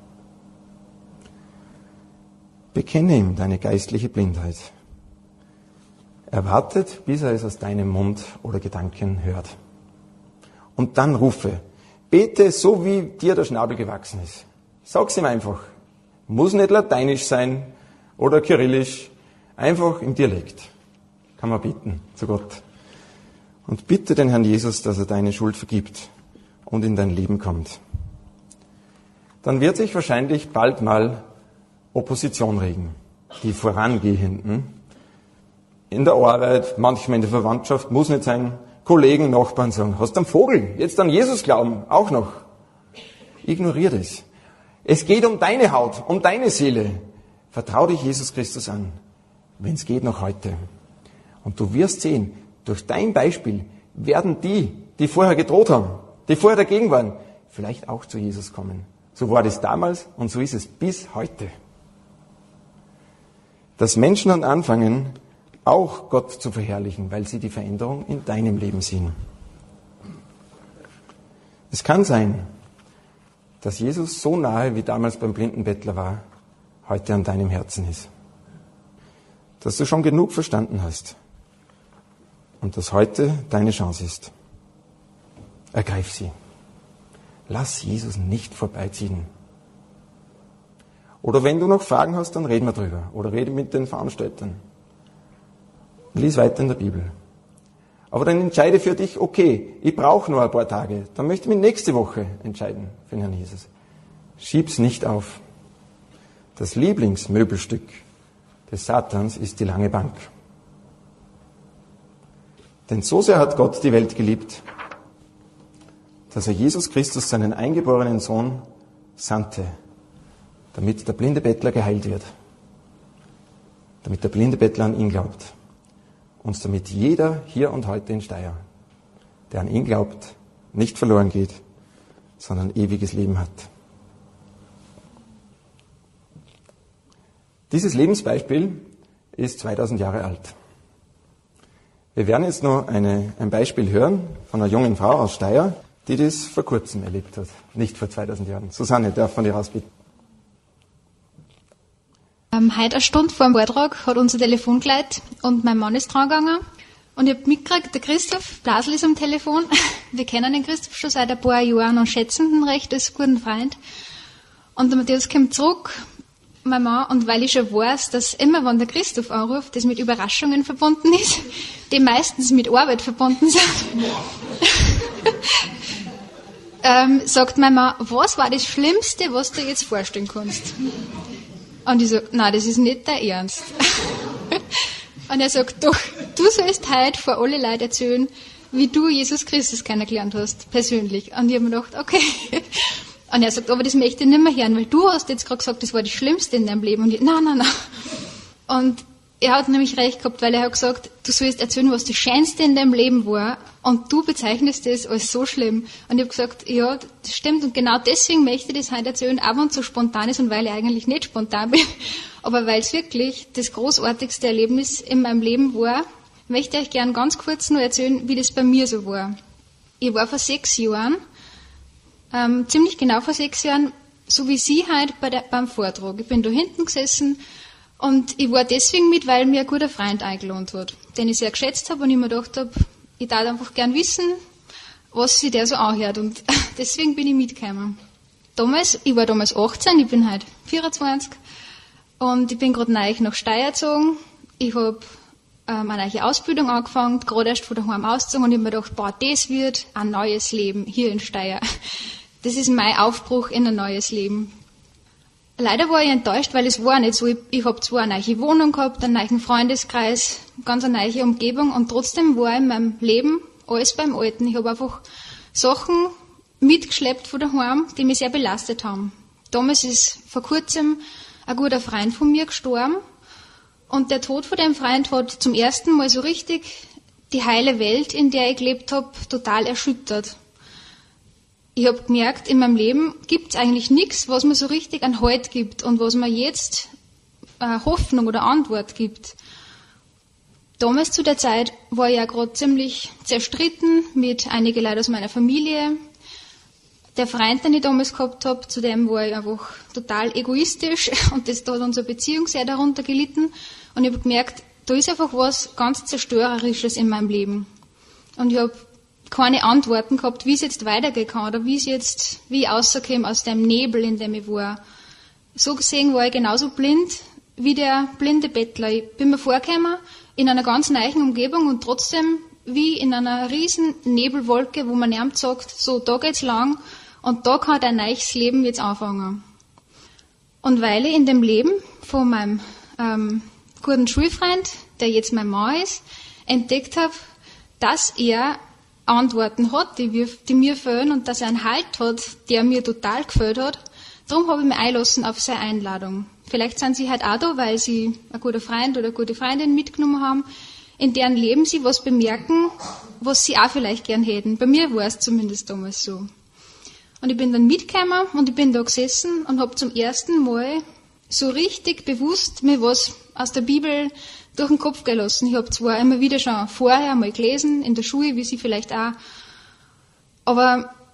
Bekenne ihm deine geistliche Blindheit. Er wartet, bis er es aus deinem Mund oder Gedanken hört. Und dann rufe, bete so, wie dir der Schnabel gewachsen ist. Sag's ihm einfach. Muss nicht lateinisch sein oder kyrillisch, einfach im Dialekt. Kann man beten zu Gott. Und bitte den Herrn Jesus, dass er deine Schuld vergibt und in dein Leben kommt. Dann wird sich wahrscheinlich bald mal Opposition regen. Die Vorangehenden in der Arbeit, manchmal in der Verwandtschaft, muss nicht sein, Kollegen, Nachbarn sagen, hast du einen Vogel? Jetzt an Jesus glauben, auch noch. Ignorier das. Es geht um deine Haut, um deine Seele. Vertrau dich Jesus Christus an, wenn es geht noch heute. Und du wirst sehen, durch dein Beispiel werden die vorher gedroht haben, die vorher dagegen waren, vielleicht auch zu Jesus kommen. So war das damals und so ist es bis heute. Dass Menschen dann anfangen, auch Gott zu verherrlichen, weil sie die Veränderung in deinem Leben sehen. Es kann sein, dass Jesus so nahe wie damals beim blinden Bettler war, heute an deinem Herzen ist. Dass du schon genug verstanden hast und dass heute deine Chance ist. Ergreif sie. Lass Jesus nicht vorbeiziehen. Oder wenn du noch Fragen hast, dann reden wir drüber. Oder rede mit den Veranstaltern. Lies weiter in der Bibel. Aber dann entscheide für dich, okay, ich brauche nur ein paar Tage. Dann möchte ich mich nächste Woche entscheiden für den Herrn Jesus. Schieb's nicht auf. Das Lieblingsmöbelstück des Satans ist die lange Bank. Denn so sehr hat Gott die Welt geliebt, dass er Jesus Christus, seinen eingeborenen Sohn, sandte, damit der blinde Bettler geheilt wird. Damit der blinde Bettler an ihn glaubt. Und damit jeder hier und heute in Steyr, der an ihn glaubt, nicht verloren geht, sondern ewiges Leben hat. Dieses Lebensbeispiel ist 2000 Jahre alt. Wir werden jetzt noch ein Beispiel hören von einer jungen Frau aus Steyr, die das vor kurzem erlebt hat, nicht vor 2000 Jahren. Susanne, darf von dir aus bitten. Heute eine Stunde vor dem Vortrag hat unser Telefon geleitet und mein Mann ist dran gegangen. Und ich habe mitgekriegt, der Christoph Blasl ist am Telefon. Wir kennen den Christoph schon seit ein paar Jahren und schätzen ihn recht als guten Freund. Und der Matthäus kommt zurück, mein Mann, und weil ich schon weiß, dass immer, wenn der Christoph anruft, das mit Überraschungen verbunden ist, die meistens mit Arbeit verbunden sind, sagt mein Mann, was war das Schlimmste, was du dir jetzt vorstellen kannst? Und ich sage, nein, das ist nicht dein Ernst. Und er sagt, doch, du sollst heute vor alle Leute erzählen, wie du Jesus Christus kennengelernt hast, persönlich. Und ich habe mir gedacht, okay. Und er sagt, aber das möchte ich nicht mehr hören, weil du hast jetzt gerade gesagt, das war das Schlimmste in deinem Leben. Und ich, nein. Und er hat nämlich recht gehabt, weil er hat gesagt, du sollst erzählen, was das Schönste in deinem Leben war, und du bezeichnest das als so schlimm. Und ich habe gesagt, ja, das stimmt, und genau deswegen möchte ich das heute erzählen, auch wenn es so spontan ist und weil ich eigentlich nicht spontan bin, aber weil es wirklich das großartigste Erlebnis in meinem Leben war, möchte ich euch gern ganz kurz nur erzählen, wie das bei mir so war. Ich war vor 6 Jahren, ziemlich genau vor 6 Jahren, so wie Sie heute beim Vortrag. Ich bin da hinten gesessen, und ich war deswegen mit, weil mir ein guter Freund eingeladen hat, den ich sehr geschätzt habe und ich mir gedacht habe, ich darf einfach gern wissen, was sich der so anhört, und deswegen bin ich mitgekommen. Ich war damals 18, ich bin heute 24 und ich bin gerade neu nach Steyr gezogen. Ich habe eine neue Ausbildung angefangen, gerade erst von daheim ausgezogen, und ich habe mir gedacht, boah, das wird ein neues Leben hier in Steyr. Das ist mein Aufbruch in ein neues Leben. Leider war ich enttäuscht, weil es war nicht so. Ich habe zwar eine neue Wohnung gehabt, einen neuen Freundeskreis, ganz eine neue Umgebung, und trotzdem war in meinem Leben alles beim Alten. Ich habe einfach Sachen mitgeschleppt von daheim, die mich sehr belastet haben. Damals ist vor kurzem ein guter Freund von mir gestorben, und der Tod von dem Freund hat zum ersten Mal so richtig die heile Welt, in der ich gelebt habe, total erschüttert. Ich habe gemerkt, in meinem Leben gibt es eigentlich nichts, was mir so richtig einen Halt gibt und was mir jetzt Hoffnung oder Antwort gibt. Damals zu der Zeit war ich ja gerade ziemlich zerstritten mit einigen Leuten aus meiner Familie. Der Freund, den ich damals gehabt habe, zu dem war ich einfach total egoistisch, und da hat unsere Beziehung sehr darunter gelitten. Und ich habe gemerkt, da ist einfach was ganz Zerstörerisches in meinem Leben. Und ich habe keine Antworten gehabt, wie es jetzt weitergehen kann oder wie ich rauskomme aus dem Nebel, in dem ich war. So gesehen war ich genauso blind wie der blinde Bettler. Ich bin mir vorgekommen in einer ganz neuen Umgebung und trotzdem wie in einer riesen Nebelwolke, wo man niemand sagt, so, da geht's lang und da kann dein neues Leben jetzt anfangen. Und weil ich in dem Leben von meinem guten Schulfreund, der jetzt mein Mann ist, entdeckt habe, dass er Antworten hat, die mir fehlen, und dass er einen Halt hat, der mir total gefällt hat. Darum habe ich mich einlassen auf seine Einladung. Vielleicht sind Sie heute auch da, weil Sie ein guter Freund oder eine gute Freundin mitgenommen haben, in deren Leben Sie was bemerken, was Sie auch vielleicht gern hätten. Bei mir war es zumindest damals so. Und ich bin dann mitgekommen und ich bin da gesessen und habe zum ersten Mal so richtig bewusst mir was aus der Bibel durch den Kopf gelassen. Ich habe zwar immer wieder schon vorher mal gelesen, in der Schule, wie Sie vielleicht auch, aber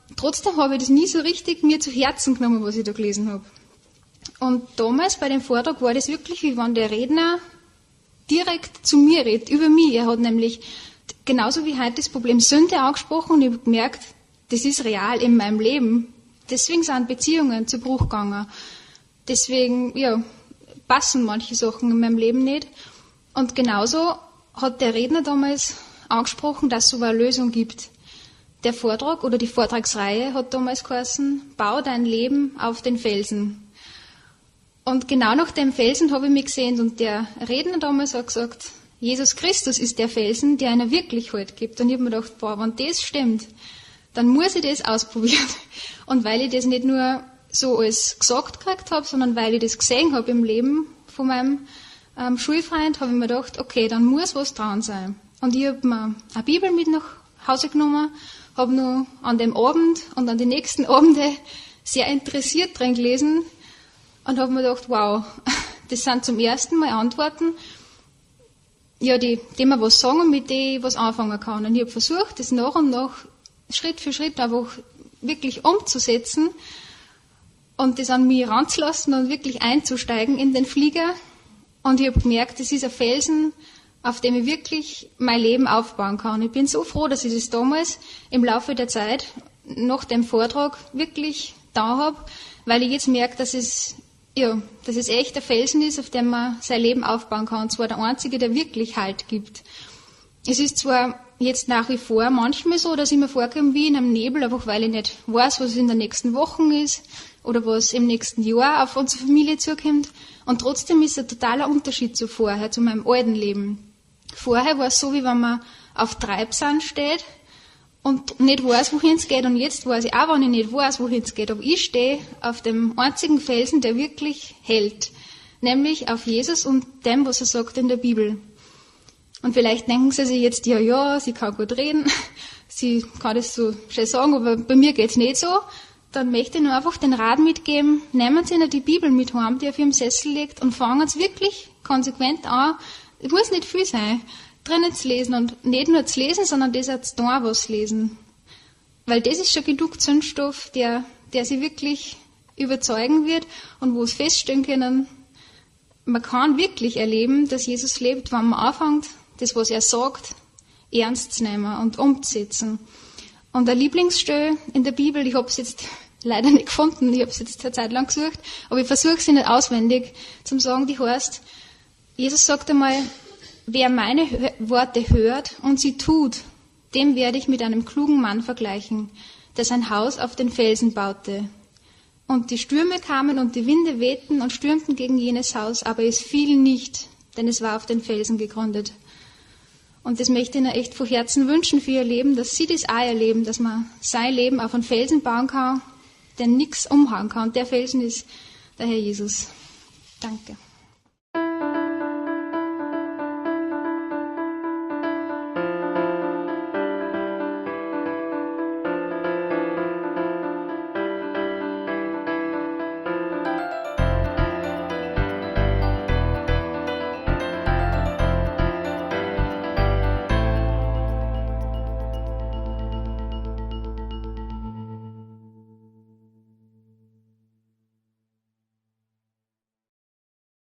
trotzdem habe ich das nie so richtig mir zu Herzen genommen, was ich da gelesen habe. Und damals bei dem Vortrag war das wirklich, wie wenn der Redner direkt zu mir redet, über mich. Er hat nämlich genauso wie heute das Problem Sünde angesprochen und ich habe gemerkt, das ist real in meinem Leben. Deswegen sind Beziehungen zu Bruch gegangen. Deswegen, ja, passen manche Sachen in meinem Leben nicht. Und genauso hat der Redner damals angesprochen, dass es so eine Lösung gibt. Der Vortrag oder die Vortragsreihe hat damals geheißen, bau dein Leben auf den Felsen. Und genau nach dem Felsen habe ich mich gesehen und der Redner damals hat gesagt, Jesus Christus ist der Felsen, der einer wirklich Halt gibt. Und ich habe mir gedacht, boah, wenn das stimmt, dann muss ich das ausprobieren. Und weil ich das nicht nur so alles gesagt gekriegt habe, sondern weil ich das gesehen habe im Leben von meinem Schulfreund, habe ich mir gedacht, okay, dann muss was dran sein. Und ich habe mir eine Bibel mit nach Hause genommen, habe nur an dem Abend und an den nächsten Abende sehr interessiert drin gelesen und habe mir gedacht, wow, das sind zum ersten Mal Antworten, ja, die mir was sagen und mit denen ich was anfangen kann. Und ich habe versucht, das nach und nach, Schritt für Schritt einfach wirklich umzusetzen und das an mich ranzulassen und wirklich einzusteigen in den Flieger. Und ich habe gemerkt, das ist ein Felsen, auf dem ich wirklich mein Leben aufbauen kann. Ich bin so froh, dass ich das damals im Laufe der Zeit nach dem Vortrag wirklich da habe, weil ich jetzt merke, dass es echt ein Felsen ist, auf dem man sein Leben aufbauen kann. Und zwar der einzige, der wirklich Halt gibt. Es ist zwar jetzt nach wie vor manchmal so, dass ich mir vorkomme wie in einem Nebel, einfach weil ich nicht weiß, was in den nächsten Wochen ist oder was im nächsten Jahr auf unsere Familie zukommt. Und trotzdem ist ein totaler Unterschied zu vorher, zu meinem alten Leben. Vorher war es so, wie wenn man auf Treibsand steht und nicht weiß, wohin es geht. Und jetzt weiß ich auch, wenn ich nicht weiß, wohin es geht. Aber ich stehe auf dem einzigen Felsen, der wirklich hält. Nämlich auf Jesus und dem, was er sagt in der Bibel. Und vielleicht denken Sie sich jetzt, ja, sie kann gut reden, sie kann das so schön sagen, aber bei mir geht's nicht so. Dann möchte ich nur einfach den Rat mitgeben, nehmen Sie Ihnen die Bibel mit heim, die auf Ihrem Sessel liegt, und fangen Sie wirklich konsequent an. Es muss nicht viel sein, drinnen zu lesen und nicht nur zu lesen, sondern das auch zu tun, was lesen. Weil das ist schon genug Zündstoff, der Sie wirklich überzeugen wird und wo es feststellen können, man kann wirklich erleben, dass Jesus lebt, wenn man anfängt, das, was er sagt, ernst zu nehmen und umzusetzen. Und eine Lieblingsstelle in der Bibel, ich habe es jetzt leider nicht gefunden, ich habe es jetzt eine Zeit lang gesucht, aber ich versuche sie nicht auswendig zu sagen, die heißt, Jesus sagt einmal, wer meine Worte hört und sie tut, dem werde ich mit einem klugen Mann vergleichen, der sein Haus auf den Felsen baute. Und die Stürme kamen und die Winde wehten und stürmten gegen jenes Haus, aber es fiel nicht, denn es war auf den Felsen gegründet. Und das möchte ich Ihnen echt von Herzen wünschen für Ihr Leben, dass Sie das auch erleben, dass man sein Leben auf einen Felsen bauen kann, der nichts umhauen kann. Und der Felsen ist der Herr Jesus. Danke.